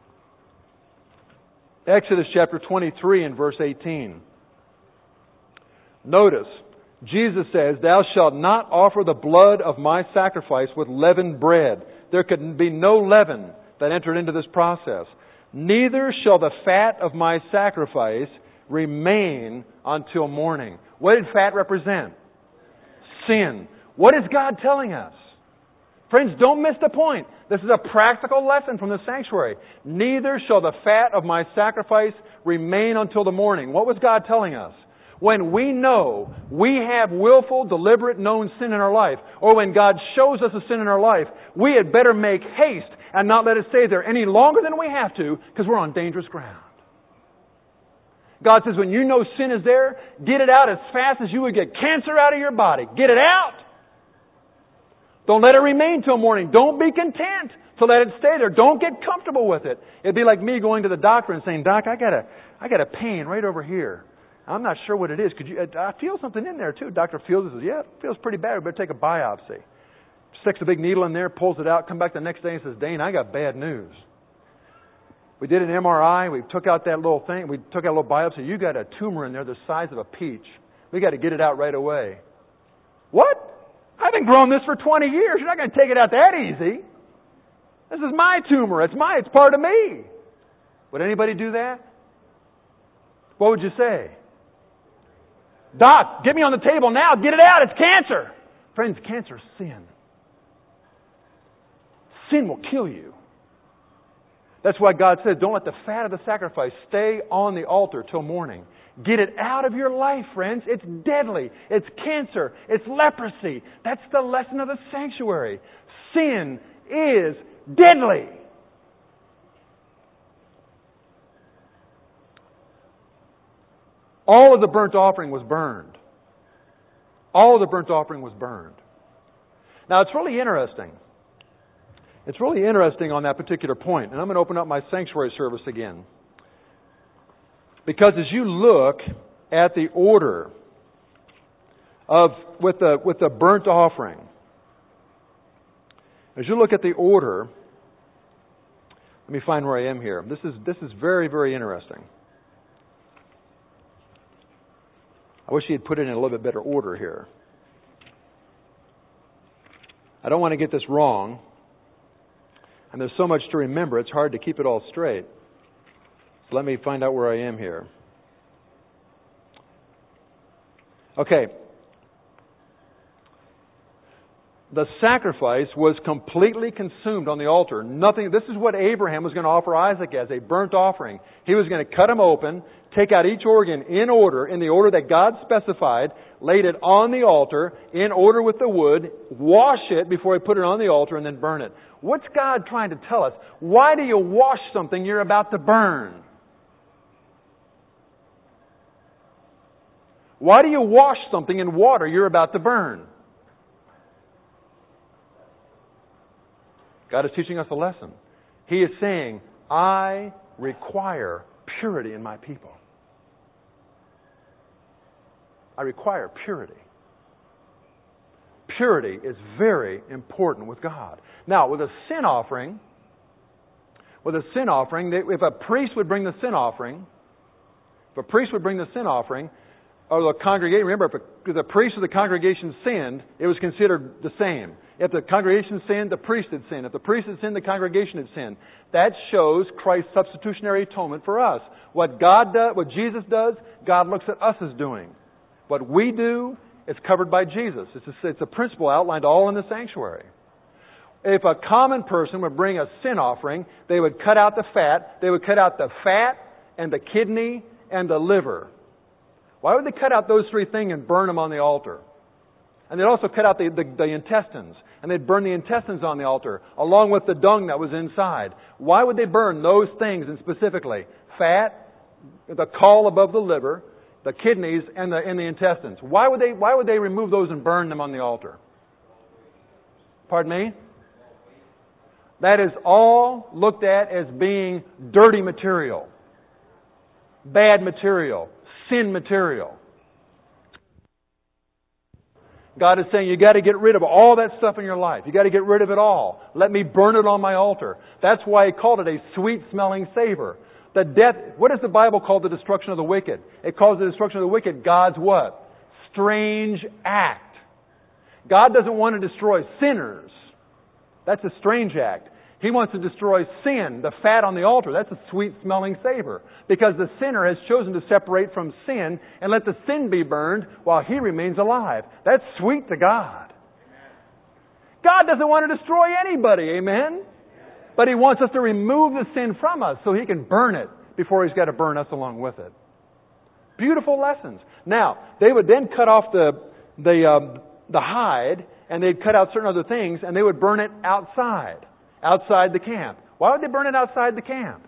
Exodus chapter twenty-three and verse eighteen. Notice, Jesus says, "Thou shalt not offer the blood of my sacrifice with leavened bread." There could be no leaven that entered into this process. "Neither shall the fat of my sacrifice remain until morning." What did fat represent? Sin. What is God telling us? Friends, don't miss the point. This is a practical lesson from the sanctuary. "Neither shall the fat of my sacrifice remain until the morning." What was God telling us? When we know we have willful, deliberate, known sin in our life, or when God shows us a sin in our life, we had better make haste and not let it stay there any longer than we have to, because we're on dangerous ground. God says when you know sin is there, get it out as fast as you would get cancer out of your body. Get it out. Don't let it remain till morning. Don't be content to let it stay there. Don't get comfortable with it. It'd be like me going to the doctor and saying, "Doc, I got a, I got a pain right over here. I'm not sure what it is. Could you? I feel something in there too." Doctor feels it. Says, "Yeah, it feels pretty bad. We better take a biopsy." Sticks a big needle in there, pulls it out, come back the next day and says, "Dane, I got bad news. We did an M R I. We took out that little thing. We took out a little biopsy. You got a tumor in there the size of a peach. We got to get it out right away." What? I've been growing this for twenty years. You're not going to take it out that easy. This is my tumor. It's my. It's part of me. Would anybody do that? What would you say? "Doc, get me on the table now. Get it out. It's cancer." Friends, cancer is sin. Sin will kill you. That's why God says, don't let the fat of the sacrifice stay on the altar till morning. Get it out of your life, friends. It's deadly. It's cancer. It's leprosy. That's the lesson of the sanctuary. Sin is deadly. All of the burnt offering was burned. All of the burnt offering was burned. Now, it's really interesting. It's really interesting on that particular point. And I'm going to open up my sanctuary service again. Because as you look at the order of with the with the burnt offering, as you look at the order, let me find where I am here. This is this is very, very interesting. I wish he had put it in a little bit better order here. I don't want to get this wrong. And there's so much to remember, it's hard to keep it all straight. So let me find out where I am here. Okay. The sacrifice was completely consumed on the altar. Nothing. This is what Abraham was going to offer Isaac as a burnt offering. He was going to cut him open, take out each organ in order, in the order that God specified, laid it on the altar in order with the wood, wash it before he put it on the altar, and then burn it. What's God trying to tell us? Why do you wash something you're about to burn? Why do you wash something in water you're about to burn? God is teaching us a lesson. He is saying, I require purity in my people. I require purity. Purity is very important with God. Now, with a sin offering, with a sin offering, if a priest would bring the sin offering, if a priest would bring the sin offering, or the congregation, remember, if, a, if the priest or the congregation sinned, it was considered the same. If the congregation sinned, the priest had sinned. If the priest had sinned, the congregation had sinned. That shows Christ's substitutionary atonement for us. What God does, what Jesus does, God looks at us as doing. What we do is covered by Jesus. It's a, it's a principle outlined all in the sanctuary. If a common person would bring a sin offering, they would cut out the fat. They would cut out the fat and the kidney and the liver. Why would they cut out those three things and burn them on the altar? And they'd also cut out the, the, the intestines. And they'd burn the intestines on the altar, along with the dung that was inside. Why would they burn those things and specifically? Fat, the caul above the liver, the kidneys and the, and the intestines. Why would they, why would they remove those and burn them on the altar? Pardon me? That is all looked at as being dirty material, bad material, sin material. God is saying, you got to get rid of all that stuff in your life. You got to get rid of it all. Let me burn it on my altar. That's why He called it a sweet-smelling savor. The death, what does the Bible call the destruction of the wicked? It calls the destruction of the wicked God's what? Strange act. God doesn't want to destroy sinners. That's a strange act. He wants to destroy sin, the fat on the altar. That's a sweet-smelling savor. Because the sinner has chosen to separate from sin and let the sin be burned while he remains alive. That's sweet to God. God doesn't want to destroy anybody, amen? But He wants us to remove the sin from us so He can burn it before He's got to burn us along with it. Beautiful lessons. Now, they would then cut off the, the, uh, the hide, and they'd cut out certain other things, and they would burn it outside. Outside the camp. Why would they burn it outside the camp?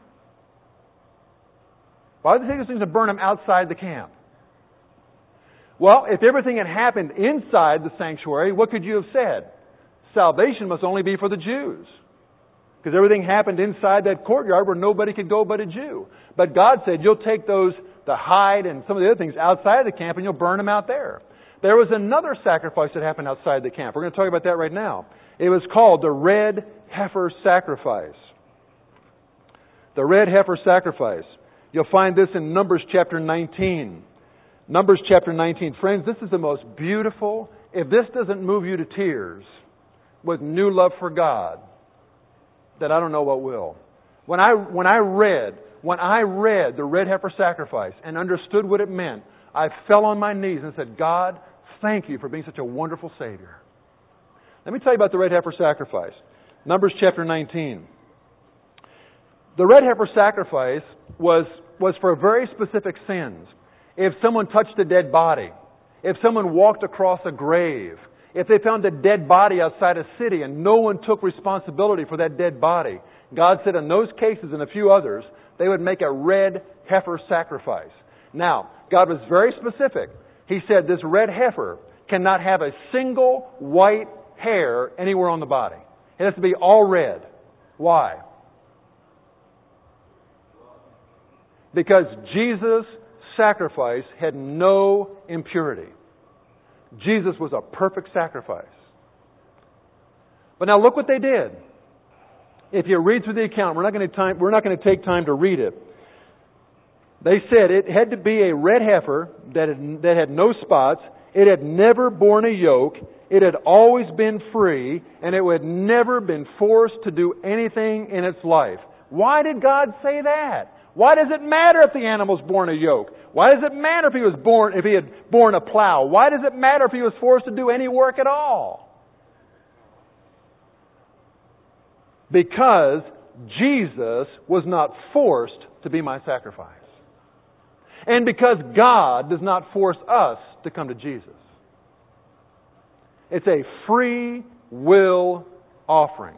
Why would they take those things and burn them outside the camp? Well, if everything had happened inside the sanctuary, what could you have said? Salvation must only be for the Jews. Because everything happened inside that courtyard where nobody could go but a Jew. But God said, you'll take those, the hide and some of the other things outside the camp and you'll burn them out there. There was another sacrifice that happened outside the camp. We're going to talk about that right now. It was called the red heifer sacrifice. The red heifer sacrifice. You'll find this in Numbers chapter nineteen. Numbers chapter nineteen. Friends, this is the most beautiful, if this doesn't move you to tears with new love for God, then I don't know what will. When I, when I read, when I read the red heifer sacrifice and understood what it meant, I fell on my knees and said, God, thank you for being such a wonderful Savior. Let me tell you about the red heifer sacrifice. Numbers chapter nineteen. The red heifer sacrifice was, was for very specific sins. If someone touched a dead body, if someone walked across a grave, if they found a dead body outside a city and no one took responsibility for that dead body, God said in those cases and a few others, they would make a red heifer sacrifice. Now, God was very specific. He said this red heifer cannot have a single white hair anywhere on the body. It has to be all red. Why? Because Jesus' sacrifice had no impurity. Jesus was a perfect sacrifice. But now look what they did. If you read through the account, we're not going to time, we're not going to take time to read it. They said it had to be a red heifer that had, that had no spots. It had never borne a yoke. It had always been free, and it had never been forced to do anything in its life. Why did God say that? Why does it matter if the animal's borne a yoke? Why does it matter if he was born, if he had borne a plow? Why does it matter if he was forced to do any work at all? Because Jesus was not forced to be my sacrifice. And because God does not force us to come to Jesus. It's a free will offering.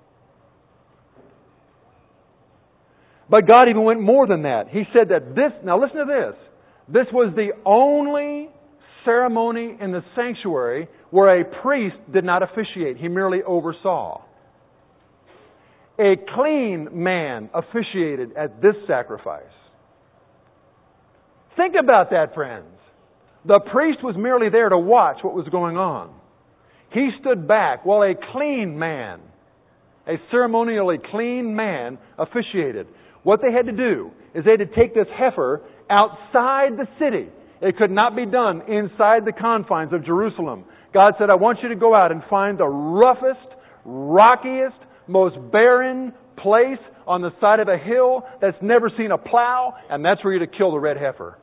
But God even went more than that. He said that this, now listen to this, this was the only ceremony in the sanctuary where a priest did not officiate. He merely oversaw. A clean man officiated at this sacrifice. Think about that, friends. The priest was merely there to watch what was going on. He stood back while a clean man, a ceremonially clean man, officiated. What they had to do is they had to take this heifer outside the city. It could not be done inside the confines of Jerusalem. God said, I want you to go out and find the roughest, rockiest, most barren place on the side of a hill that's never seen a plow, and that's where you're to kill the red heifer.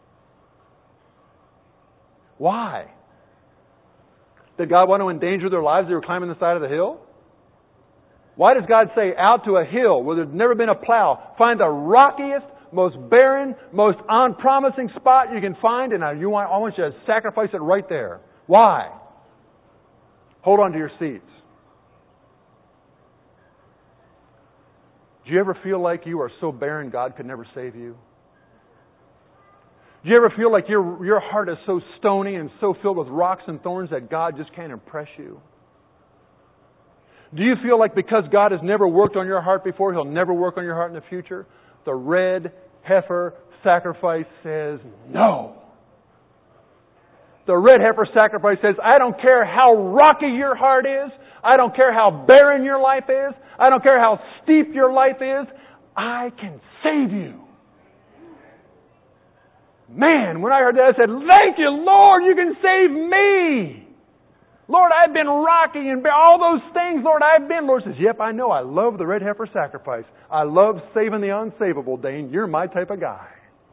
Why? Did God want to endanger their lives as they were climbing the side of the hill? Why does God say out to a hill where there's never been a plow, find the rockiest, most barren, most unpromising spot you can find, and you want, I want you to sacrifice it right there. Why? Hold on to your seats. Do you ever feel like you are so barren God could never save you? Do you ever feel like your, your heart is so stony and so filled with rocks and thorns that God just can't impress you? Do you feel like because God has never worked on your heart before, He'll never work on your heart in the future? The red heifer sacrifice says no. The red heifer sacrifice says, I don't care how rocky your heart is. I don't care how barren your life is. I don't care how steep your life is. I can save you. Man, when I heard that, I said, thank you, Lord, you can save me. Lord, I've been rocky and all those things, Lord, I've been. Lord says, yep, I know. I love the red heifer sacrifice. I love saving the unsavable, Dane. You're my type of guy.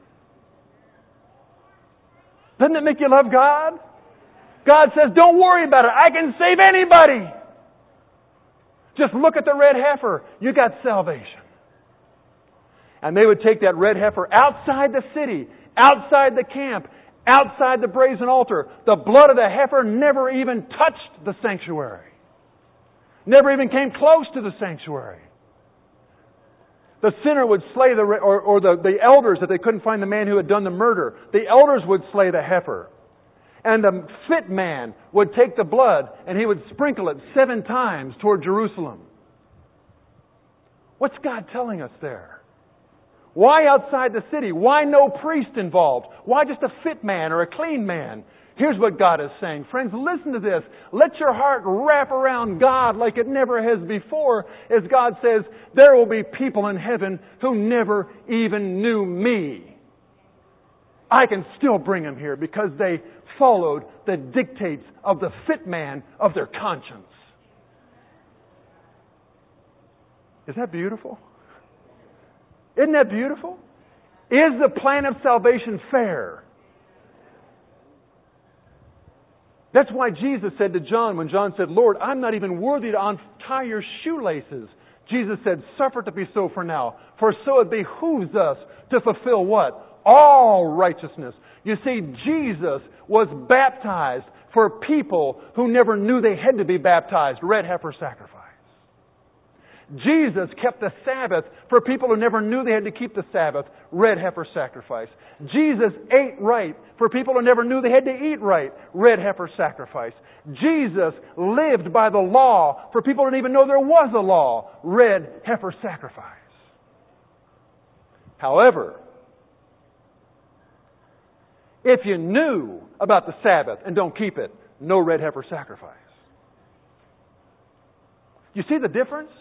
Doesn't it make you love God? God says, don't worry about it. I can save anybody. Just look at the red heifer. You got salvation. And they would take that red heifer outside the city, outside the camp, outside the brazen altar. The blood of the heifer never even touched the sanctuary. Never even came close to the sanctuary. The sinner would slay the, or, or the, the elders, if they couldn't find the man who had done the murder, the elders would slay the heifer. And the fit man would take the blood and he would sprinkle it seven times toward Jerusalem. What's God telling us there? Why outside the city? Why no priest involved? Why just a fit man or a clean man? Here's what God is saying. Friends, listen to this. Let your heart wrap around God like it never has before. As God says, there will be people in heaven who never even knew me. I can still bring them here because they followed the dictates of the fit man of their conscience. Is that beautiful? Isn't that beautiful? Is the plan of salvation fair? That's why Jesus said to John, when John said, Lord, I'm not even worthy to untie your shoelaces. Jesus said, suffer to be so for now. For so it behooves us to fulfill what? All righteousness. You see, Jesus was baptized for people who never knew they had to be baptized. Red heifer sacrifice. Jesus kept the Sabbath for people who never knew they had to keep the Sabbath. Red heifer sacrifice. Jesus ate right for people who never knew they had to eat right. Red heifer sacrifice. Jesus lived by the law for people who didn't even know there was a law. Red heifer sacrifice. However, if you knew about the Sabbath and don't keep it, no red heifer sacrifice. You see the difference?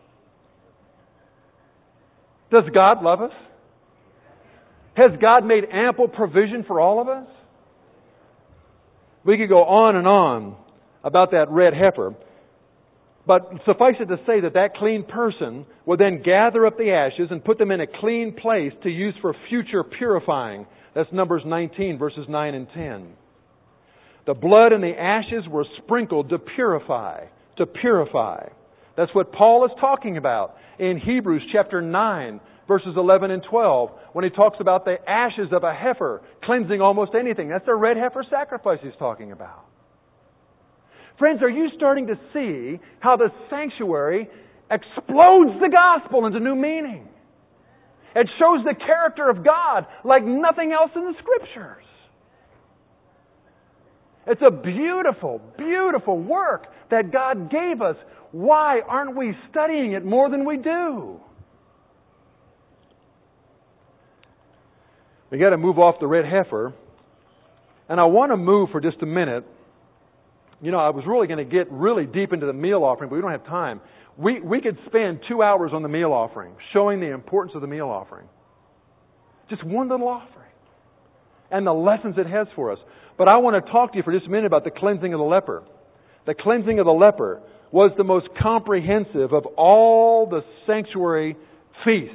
Does God love us? Has God made ample provision for all of us? We could go on and on about that red heifer. But suffice it to say that that clean person would then gather up the ashes and put them in a clean place to use for future purifying. That's Numbers nineteen, verses nine and ten. The blood and the ashes were sprinkled to purify. To purify. That's what Paul is talking about in Hebrews chapter nine, verses eleven and twelve, when he talks about the ashes of a heifer cleansing almost anything. That's the red heifer sacrifice he's talking about. Friends, are you starting to see how the sanctuary explodes the gospel into new meaning? It shows the character of God like nothing else in the Scriptures. It's a beautiful, beautiful work that God gave us. Why aren't we studying it more than we do? We got to move off the red heifer. And I want to move for just a minute. You know, I was really going to get really deep into the meal offering, but we don't have time. We we could spend two hours on the meal offering, showing the importance of the meal offering. Just one little offering. And the lessons it has for us. But I want to talk to you for just a minute about the cleansing of the leper. The cleansing of the leper was the most comprehensive of all the sanctuary feasts.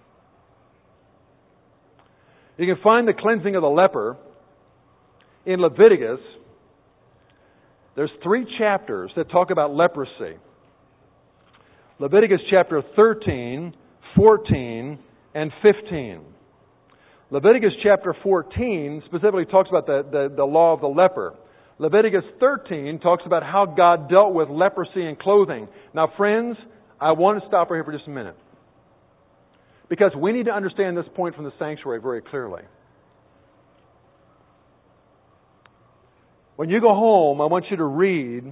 You can find the cleansing of the leper in Leviticus. There's three chapters that talk about leprosy. Leviticus chapter thirteen, fourteen, and fifteen. Leviticus chapter fourteen specifically talks about the, the, the law of the leper. Leviticus thirteen talks about how God dealt with leprosy and clothing. Now, friends, I want to stop right here for just a minute. Because we need to understand this point from the sanctuary very clearly. When you go home, I want you to read,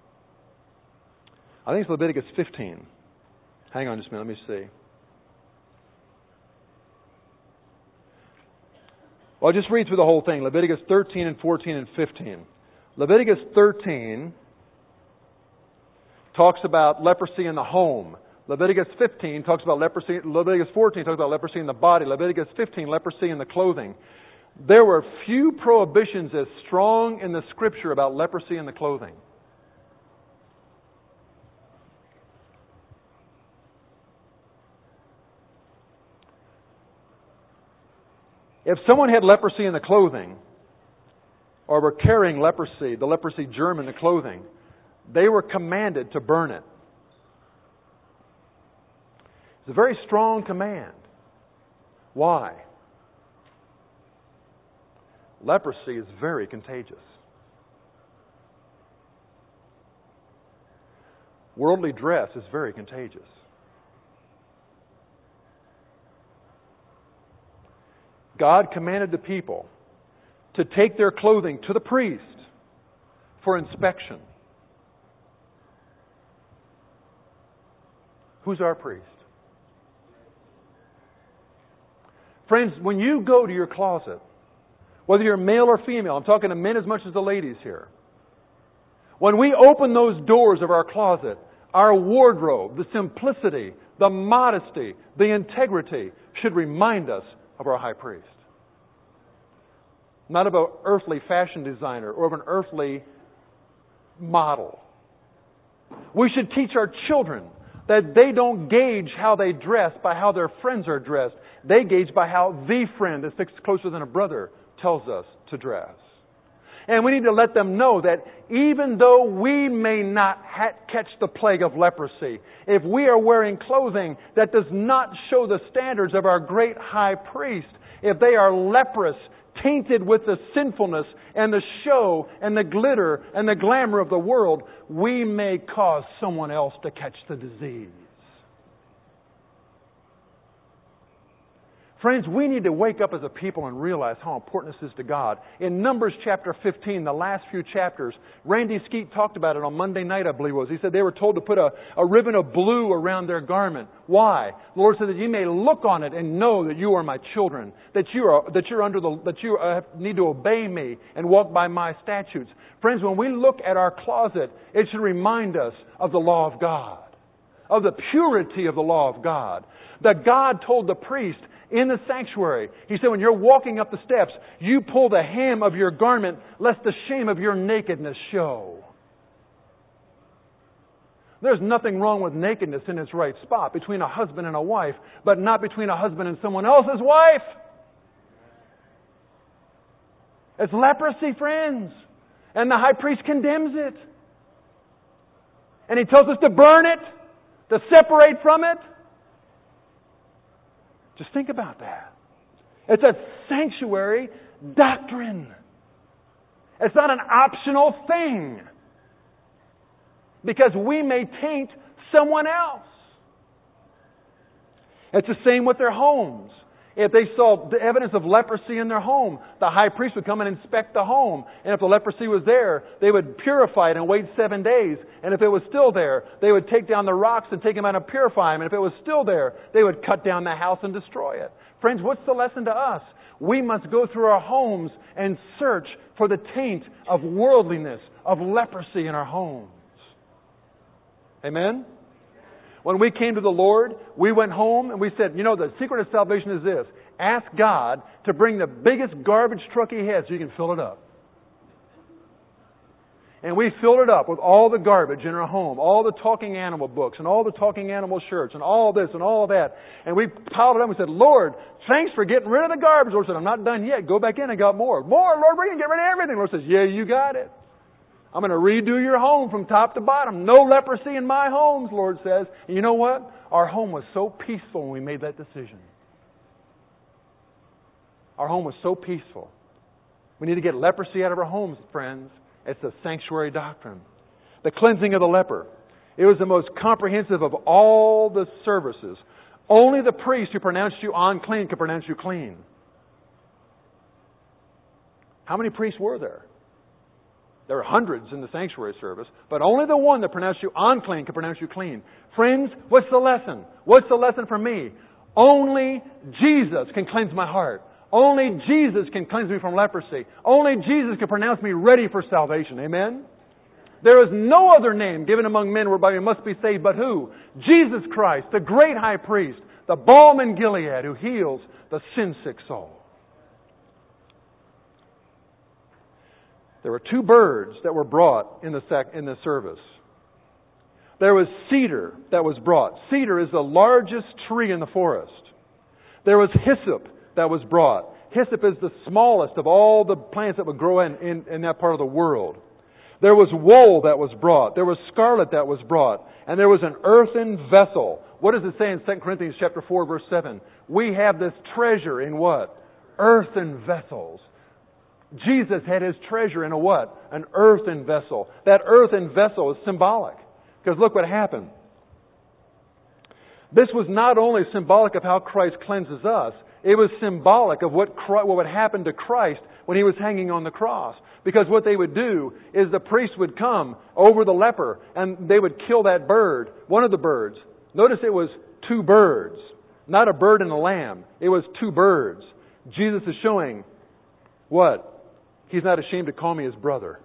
I think it's Leviticus fifteen. Hang on just a minute, let me see. Well, I'll just read through the whole thing. Leviticus thirteen and fourteen and fifteen. Leviticus thirteen talks about leprosy in the home. Leviticus fifteen talks about leprosy. Leviticus fourteen talks about leprosy in the body. Leviticus fifteen, leprosy in the clothing. There were few prohibitions as strong in the Scripture about leprosy in the clothing. If someone had leprosy in the clothing, or were carrying leprosy, the leprosy germ in the clothing, they were commanded to burn it. It's a very strong command. Why? Leprosy is very contagious. Worldly dress is very contagious. God commanded the people to take their clothing to the priest for inspection. Who's our priest? Friends, when you go to your closet, whether you're male or female, I'm talking to men as much as the ladies here. When we open those doors of our closet, our wardrobe, the simplicity, the modesty, the integrity should remind us of our high priest. Not of an earthly fashion designer or of an earthly model. We should teach our children that they don't gauge how they dress by how their friends are dressed. They gauge by how the friend that sticks closer than a brother tells us to dress. And we need to let them know that even though we may not ha- catch the plague of leprosy, if we are wearing clothing that does not show the standards of our great high priest, if they are leprous, tainted with the sinfulness and the show and the glitter and the glamour of the world, we may cause someone else to catch the disease. Friends, we need to wake up as a people and realize how important this is to God. In Numbers chapter fifteen, the last few chapters, Randy Skeet talked about it on Monday night, I believe it was. He said they were told to put a, a ribbon of blue around their garment. Why? The Lord said that you may look on it and know that you are my children, that you are that you're under the that you uh, need to obey me and walk by my statutes. Friends, when we look at our closet, it should remind us of the law of God, of the purity of the law of God. That God told the priest in the sanctuary, He said, when you're walking up the steps, you pull the hem of your garment, lest the shame of your nakedness show. There's nothing wrong with nakedness in its right spot between a husband and a wife, but not between a husband and someone else's wife. It's leprosy, friends. And the high priest condemns it. And he tells us to burn it, to separate from it. Just think about that. It's a sanctuary doctrine. It's not an optional thing. Because we may taint someone else. It's the same with their homes. If they saw the evidence of leprosy in their home, the high priest would come and inspect the home. And if the leprosy was there, they would purify it and wait seven days. And if it was still there, they would take down the rocks and take them out and purify them. And if it was still there, they would cut down the house and destroy it. Friends, what's the lesson to us? We must go through our homes and search for the taint of worldliness, of leprosy in our homes. Amen? When we came to the Lord, we went home and we said, you know, the secret of salvation is this. Ask God to bring the biggest garbage truck He has so you can fill it up. And we filled it up with all the garbage in our home, all the talking animal books and all the talking animal shirts and all this and all that. And we piled it up and we said, Lord, thanks for getting rid of the garbage. The Lord said, I'm not done yet. Go back in and got more. More, Lord, we're going to get rid of everything. The Lord says, yeah, you got it. I'm going to redo your home from top to bottom. No leprosy in my homes, Lord says. And you know what? Our home was so peaceful when we made that decision. Our home was so peaceful. We need to get leprosy out of our homes, friends. It's the sanctuary doctrine. The cleansing of the leper. It was the most comprehensive of all the services. Only the priest who pronounced you unclean could pronounce you clean. How many priests were there? There are hundreds in the sanctuary service, but only the one that pronounced you unclean can pronounce you clean. Friends, what's the lesson? What's the lesson for me? Only Jesus can cleanse my heart. Only Jesus can cleanse me from leprosy. Only Jesus can pronounce me ready for salvation. Amen? There is no other name given among men whereby we must be saved but who? Jesus Christ, the great high priest, the balm in Gilead who heals the sin-sick soul. There were two birds that were brought in the sec- in the service. There was cedar that was brought. Cedar is the largest tree in the forest. There was hyssop that was brought. Hyssop is the smallest of all the plants that would grow in, in, in that part of the world. There was wool that was brought. There was scarlet that was brought. And there was an earthen vessel. What does it say in Second Corinthians chapter four, verse seven? We have this treasure in what? Earthen vessels. Jesus had His treasure in a what? An earthen vessel. That earthen vessel is symbolic. Because look what happened. This was not only symbolic of how Christ cleanses us, it was symbolic of what Christ, what would happen to Christ when He was hanging on the cross. Because what they would do is the priest would come over the leper and they would kill that bird, one of the birds. Notice it was two birds, not a bird and a lamb. It was two birds. Jesus is showing what? He's not ashamed to call me His brother.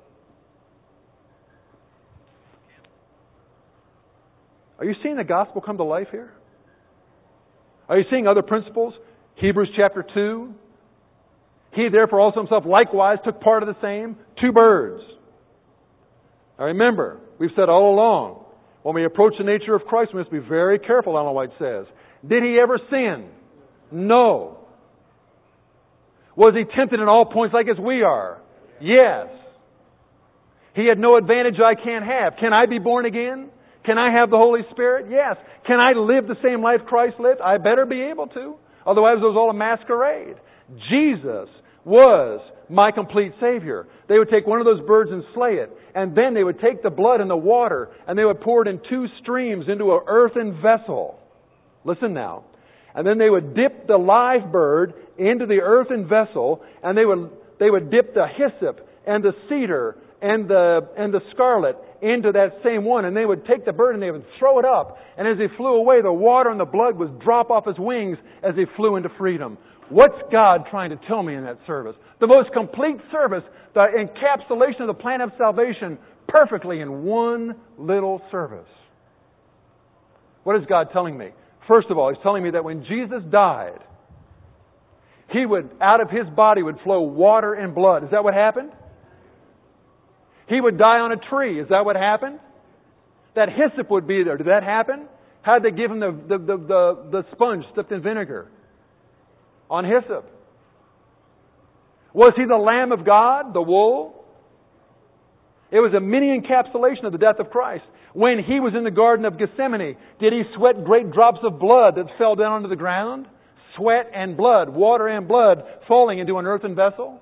Are you seeing the gospel come to life here? Are you seeing other principles? Hebrews chapter two. He therefore also Himself likewise took part of the same. Two birds. Now remember, we've said all along, when we approach the nature of Christ, we must be very careful, Ellen White says. Did He ever sin? No. Was He tempted in all points like as we are? Yes. He had no advantage I can't have. Can I be born again? Can I have the Holy Spirit? Yes. Can I live the same life Christ lived? I better be able to. Otherwise it was all a masquerade. Jesus was my complete Savior. They would take one of those birds and slay it. And then they would take the blood and the water and they would pour it in two streams into an earthen vessel. Listen now. And then they would dip the live bird into the earthen vessel and they would they would dip the hyssop and the cedar and the and the scarlet into that same one, and they would take the bird and they would throw it up, and as he flew away, the water and the blood would drop off his wings as he flew into freedom. What's God trying to tell me in that service? The most complete service, the encapsulation of the plan of salvation perfectly in one little service. What is God telling me? First of all, He's telling me that when Jesus died, He would, out of His body would flow water and blood. Is that what happened? He would die on a tree. Is that what happened? That hyssop would be there. Did that happen? How did they give Him the, the, the, the, the sponge dipped in vinegar? On hyssop. Was He the Lamb of God? The wool? It was a mini encapsulation of the death of Christ. When He was in the Garden of Gethsemane, did He sweat great drops of blood that fell down onto the ground? Sweat and blood, water and blood falling into an earthen vessel?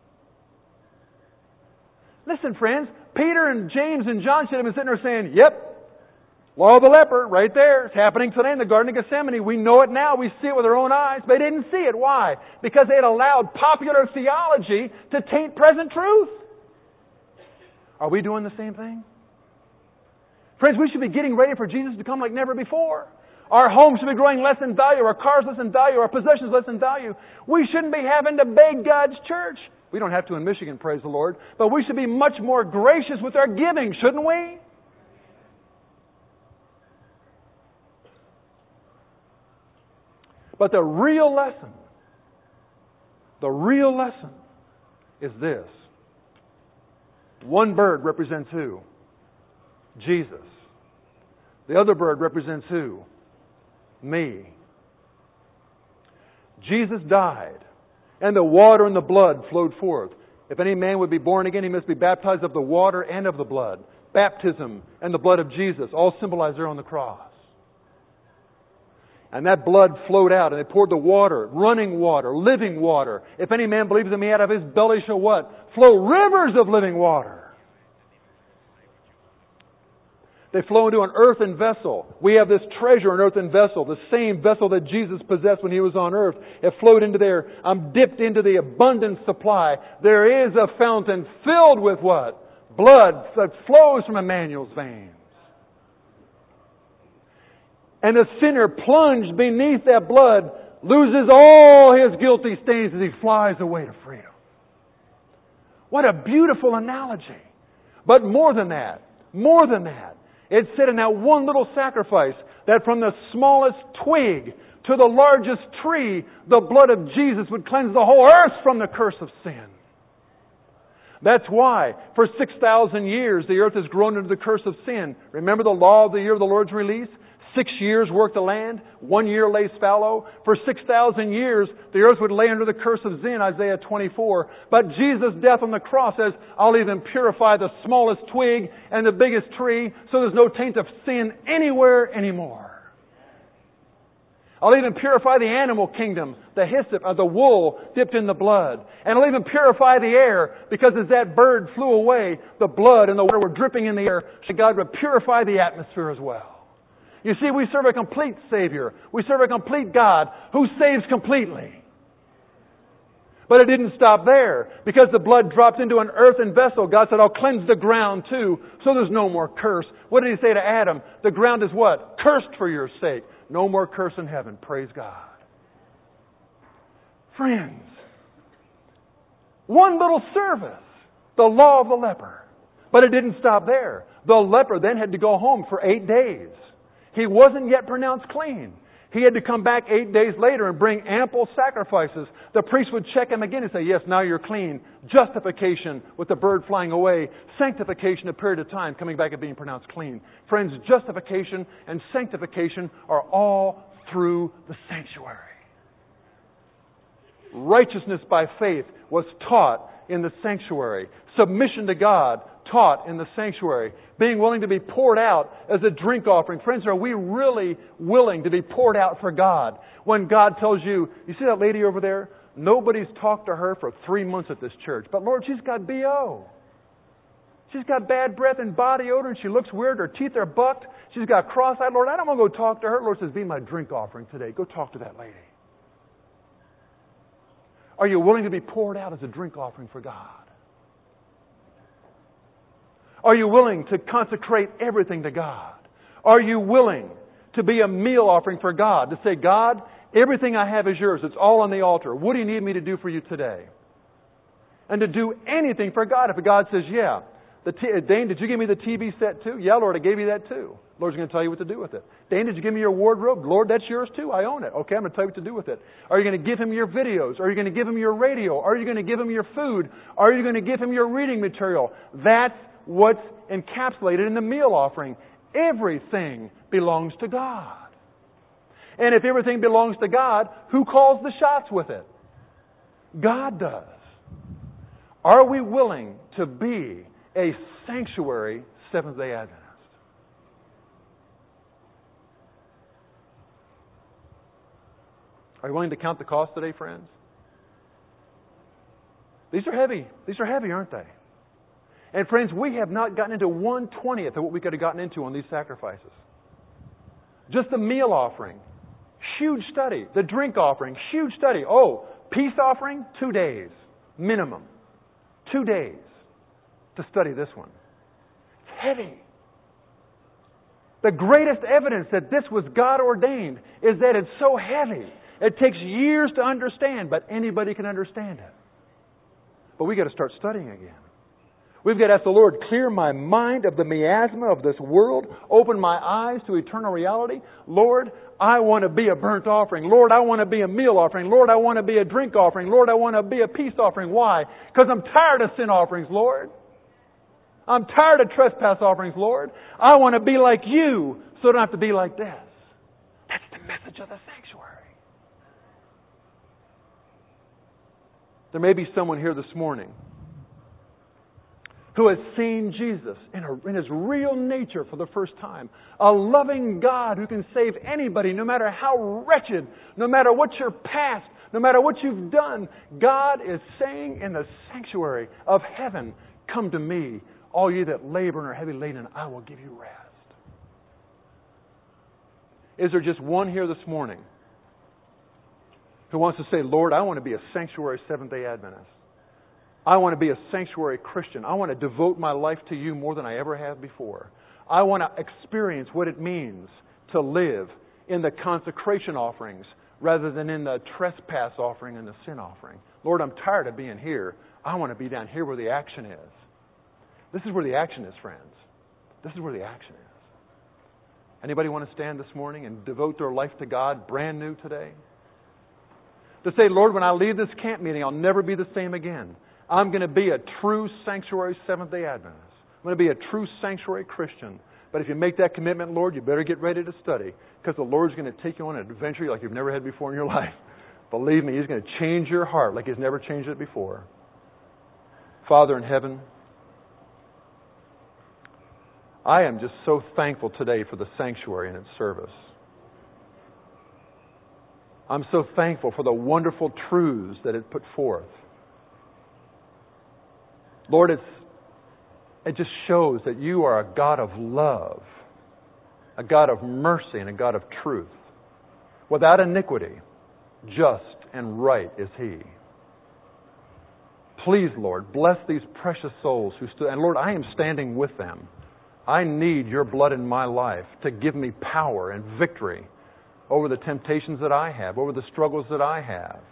Listen, friends, Peter and James and John should have been sitting there saying, yep, law of the leper, right there. It's happening today in the Garden of Gethsemane. We know it now. We see it with our own eyes. They didn't see it. Why? Because they had allowed popular theology to taint present truth. Are we doing the same thing? Friends, we should be getting ready for Jesus to come like never before. Our homes should be growing less in value. Our cars less in value. Our possessions less in value. We shouldn't be having to beg God's church. We don't have to in Michigan, praise the Lord. But we should be much more gracious with our giving, shouldn't we? But the real lesson, the real lesson is this. One bird represents who? Jesus. The other bird represents who? Me. Jesus died, and the water and the blood flowed forth. If any man would be born again, he must be baptized of the water and of the blood. Baptism and the blood of Jesus, all symbolized there on the cross. And that blood flowed out, and they poured the water, running water, living water. If any man believes in me, out of his belly shall what? Flow rivers of living water. They flow into an earthen vessel. We have this treasure in an earthen vessel, the same vessel that Jesus possessed when He was on earth. It flowed into there. I'm dipped into the abundant supply. There is a fountain filled with what? Blood that flows from Emmanuel's veins. And the sinner plunged beneath that blood loses all his guilty stains as he flies away to freedom. What a beautiful analogy. But more than that, more than that, it said in that one little sacrifice that from the smallest twig to the largest tree, the blood of Jesus would cleanse the whole earth from the curse of sin. That's why for six thousand years the earth has grown under the curse of sin. Remember the law of the year of the Lord's release? Six years work the land, one year lays fallow. For six thousand years, the earth would lay under the curse of sin, Isaiah twenty-four. But Jesus' death on the cross says, I'll even purify the smallest twig and the biggest tree, so there's no taint of sin anywhere anymore. I'll even purify the animal kingdom, the hyssop of the wool dipped in the blood. And I'll even purify the air, because as that bird flew away, the blood and the water were dripping in the air, so God would purify the atmosphere as well. You see, we serve a complete Savior. We serve a complete God who saves completely. But it didn't stop there. Because the blood dropped into an earthen vessel, God said, I'll cleanse the ground too, so there's no more curse. What did He say to Adam? The ground is what? Cursed for your sake. No more curse in heaven. Praise God. Friends, one little service, the law of the leper. But it didn't stop there. The leper then had to go home for eight days. He wasn't yet pronounced clean. He had to come back eight days later and bring ample sacrifices. The priest would check him again and say, yes, now you're clean. Justification with the bird flying away. Sanctification, a period of time, coming back and being pronounced clean. Friends, justification and sanctification are all through the sanctuary. Righteousness by faith was taught in the sanctuary. Submission to God taught in the sanctuary. Being willing to be poured out as a drink offering. Friends, are we really willing to be poured out for God? When God tells you, you see that lady over there? Nobody's talked to her for three months at this church. But Lord, she's got B O. She's got bad breath and body odor and she looks weird. Her teeth are bucked. She's got cross-eyed. Lord, I don't want to go talk to her. Lord says, be my drink offering today. Go talk to that lady. Are you willing to be poured out as a drink offering for God? Are you willing to consecrate everything to God? Are you willing to be a meal offering for God? To say, God, everything I have is yours. It's all on the altar. What do you need me to do for you today? And to do anything for God. If God says, yeah, the t- Dane, did you give me the T V set too? Yeah, Lord, I gave you that too. Lord's going to tell you what to do with it. Dane, did you give me your wardrobe? Lord, that's yours too. I own it. Okay, I'm going to tell you what to do with it. Are you going to give Him your videos? Are you going to give Him your radio? Are you going to give Him your food? Are you going to give Him your reading material? That's what's encapsulated in the meal offering. Everything belongs to God. And if everything belongs to God, who calls the shots with it? God does. Are we willing to be a sanctuary Seventh-day Adventist? Are you willing to count the cost today, friends? These are heavy. These are heavy, aren't they? And friends, we have not gotten into one twentieth of what we could have gotten into on these sacrifices. Just the meal offering, huge study. The drink offering, huge study. Oh, peace offering, two days, minimum. Two days to study this one. It's heavy. The greatest evidence that this was God ordained is that it's so heavy. It takes years to understand, but anybody can understand it. But we got to start studying again. We've got to ask the Lord, clear my mind of the miasma of this world. Open my eyes to eternal reality. Lord, I want to be a burnt offering. Lord, I want to be a meal offering. Lord, I want to be a drink offering. Lord, I want to be a peace offering. Why? Because I'm tired of sin offerings, Lord. I'm tired of trespass offerings, Lord. I want to be like You, so I don't have to be like this. That's the message of the sanctuary. There may be someone here this morning who has seen Jesus in, a, in His real nature for the first time. A loving God who can save anybody, no matter how wretched, no matter what your past, no matter what you've done. God is saying in the sanctuary of heaven, come to me, all you that labor and are heavy laden, and I will give you rest. Is there just one here this morning who wants to say, Lord, I want to be a sanctuary Seventh-day Adventist? I want to be a sanctuary Christian. I want to devote my life to you more than I ever have before. I want to experience what it means to live in the consecration offerings rather than in the trespass offering and the sin offering. Lord, I'm tired of being here. I want to be down here where the action is. This is where the action is, friends. This is where the action is. Anybody want to stand this morning and devote their life to God brand new today? To say, Lord, when I leave this camp meeting, I'll never be the same again. I'm going to be a true sanctuary Seventh-day Adventist. I'm going to be a true sanctuary Christian. But if you make that commitment, Lord, you better get ready to study, because the Lord's going to take you on an adventure like you've never had before in your life. Believe me, He's going to change your heart like He's never changed it before. Father in heaven, I am just so thankful today for the sanctuary and its service. I'm so thankful for the wonderful truths that it put forth. Lord, it's, it just shows that you are a God of love, a God of mercy, and a God of truth. Without iniquity, just and right is He. Please, Lord, bless these precious souls who stood. And Lord, I am standing with them. I need your blood in my life to give me power and victory over the temptations that I have, over the struggles that I have.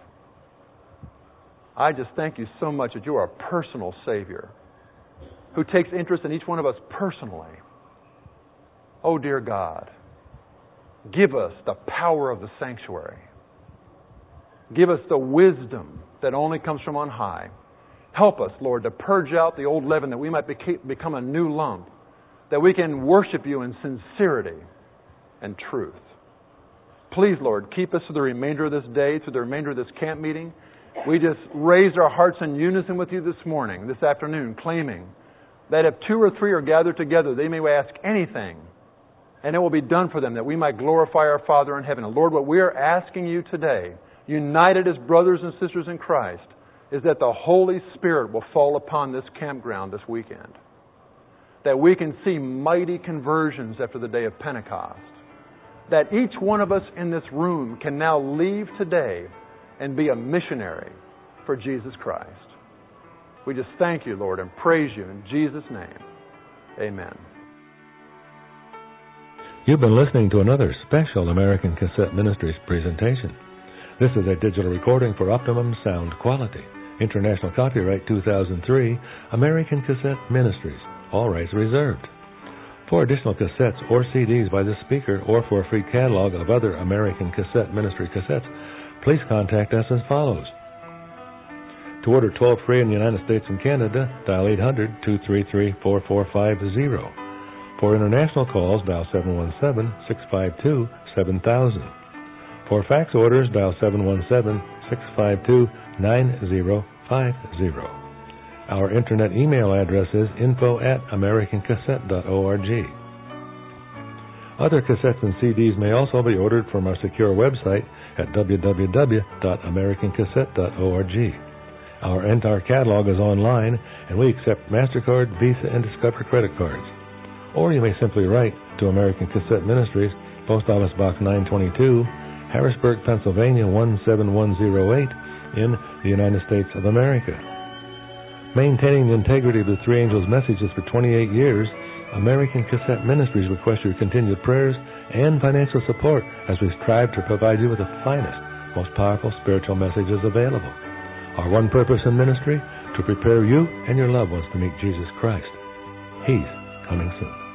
I just thank you so much that you are a personal Savior who takes interest in each one of us personally. Oh, dear God, give us the power of the sanctuary. Give us the wisdom that only comes from on high. Help us, Lord, to purge out the old leaven that we might become a new lump, that we can worship you in sincerity and truth. Please, Lord, keep us for the remainder of this day, through the remainder of this camp meeting. We just raised our hearts in unison with you this morning, this afternoon, claiming that if two or three are gathered together, they may ask anything, and it will be done for them, that we might glorify our Father in heaven. And Lord, what we are asking you today, united as brothers and sisters in Christ, is that the Holy Spirit will fall upon this campground this weekend. That we can see mighty conversions after the day of Pentecost. That each one of us in this room can now leave today and be a missionary for Jesus Christ. We just thank you, Lord, and praise you in Jesus' name. Amen. You've been listening to another special American Cassette Ministries presentation. This is a digital recording for optimum sound quality. International copyright two thousand three, American Cassette Ministries. All rights reserved. For additional cassettes or C Ds by the speaker, or for a free catalog of other American Cassette Ministry cassettes, please contact us as follows. To order toll-free in the United States and Canada, dial eight hundred, two three three, four four five zero. For international calls, dial seven one seven, six five two, seven thousand. For fax orders, dial seven one seven, six five two, nine zero five zero. Our internet email address is info at american cassette dot org. Other cassettes and C Ds may also be ordered from our secure website at w w w dot american cassette dot org. Our entire catalog is online, and we accept MasterCard, Visa, and Discover credit cards. Or you may simply write to American Cassette Ministries, Post Office Box nine twenty-two, Harrisburg, Pennsylvania one seven one zero eight, in the United States of America. Maintaining the integrity of the Three Angels' messages for twenty-eight years, American Cassette Ministries requests your continued prayers and financial support as we strive to provide you with the finest, most powerful spiritual messages available. Our one purpose in ministry, to prepare you and your loved ones to meet Jesus Christ. He's coming soon.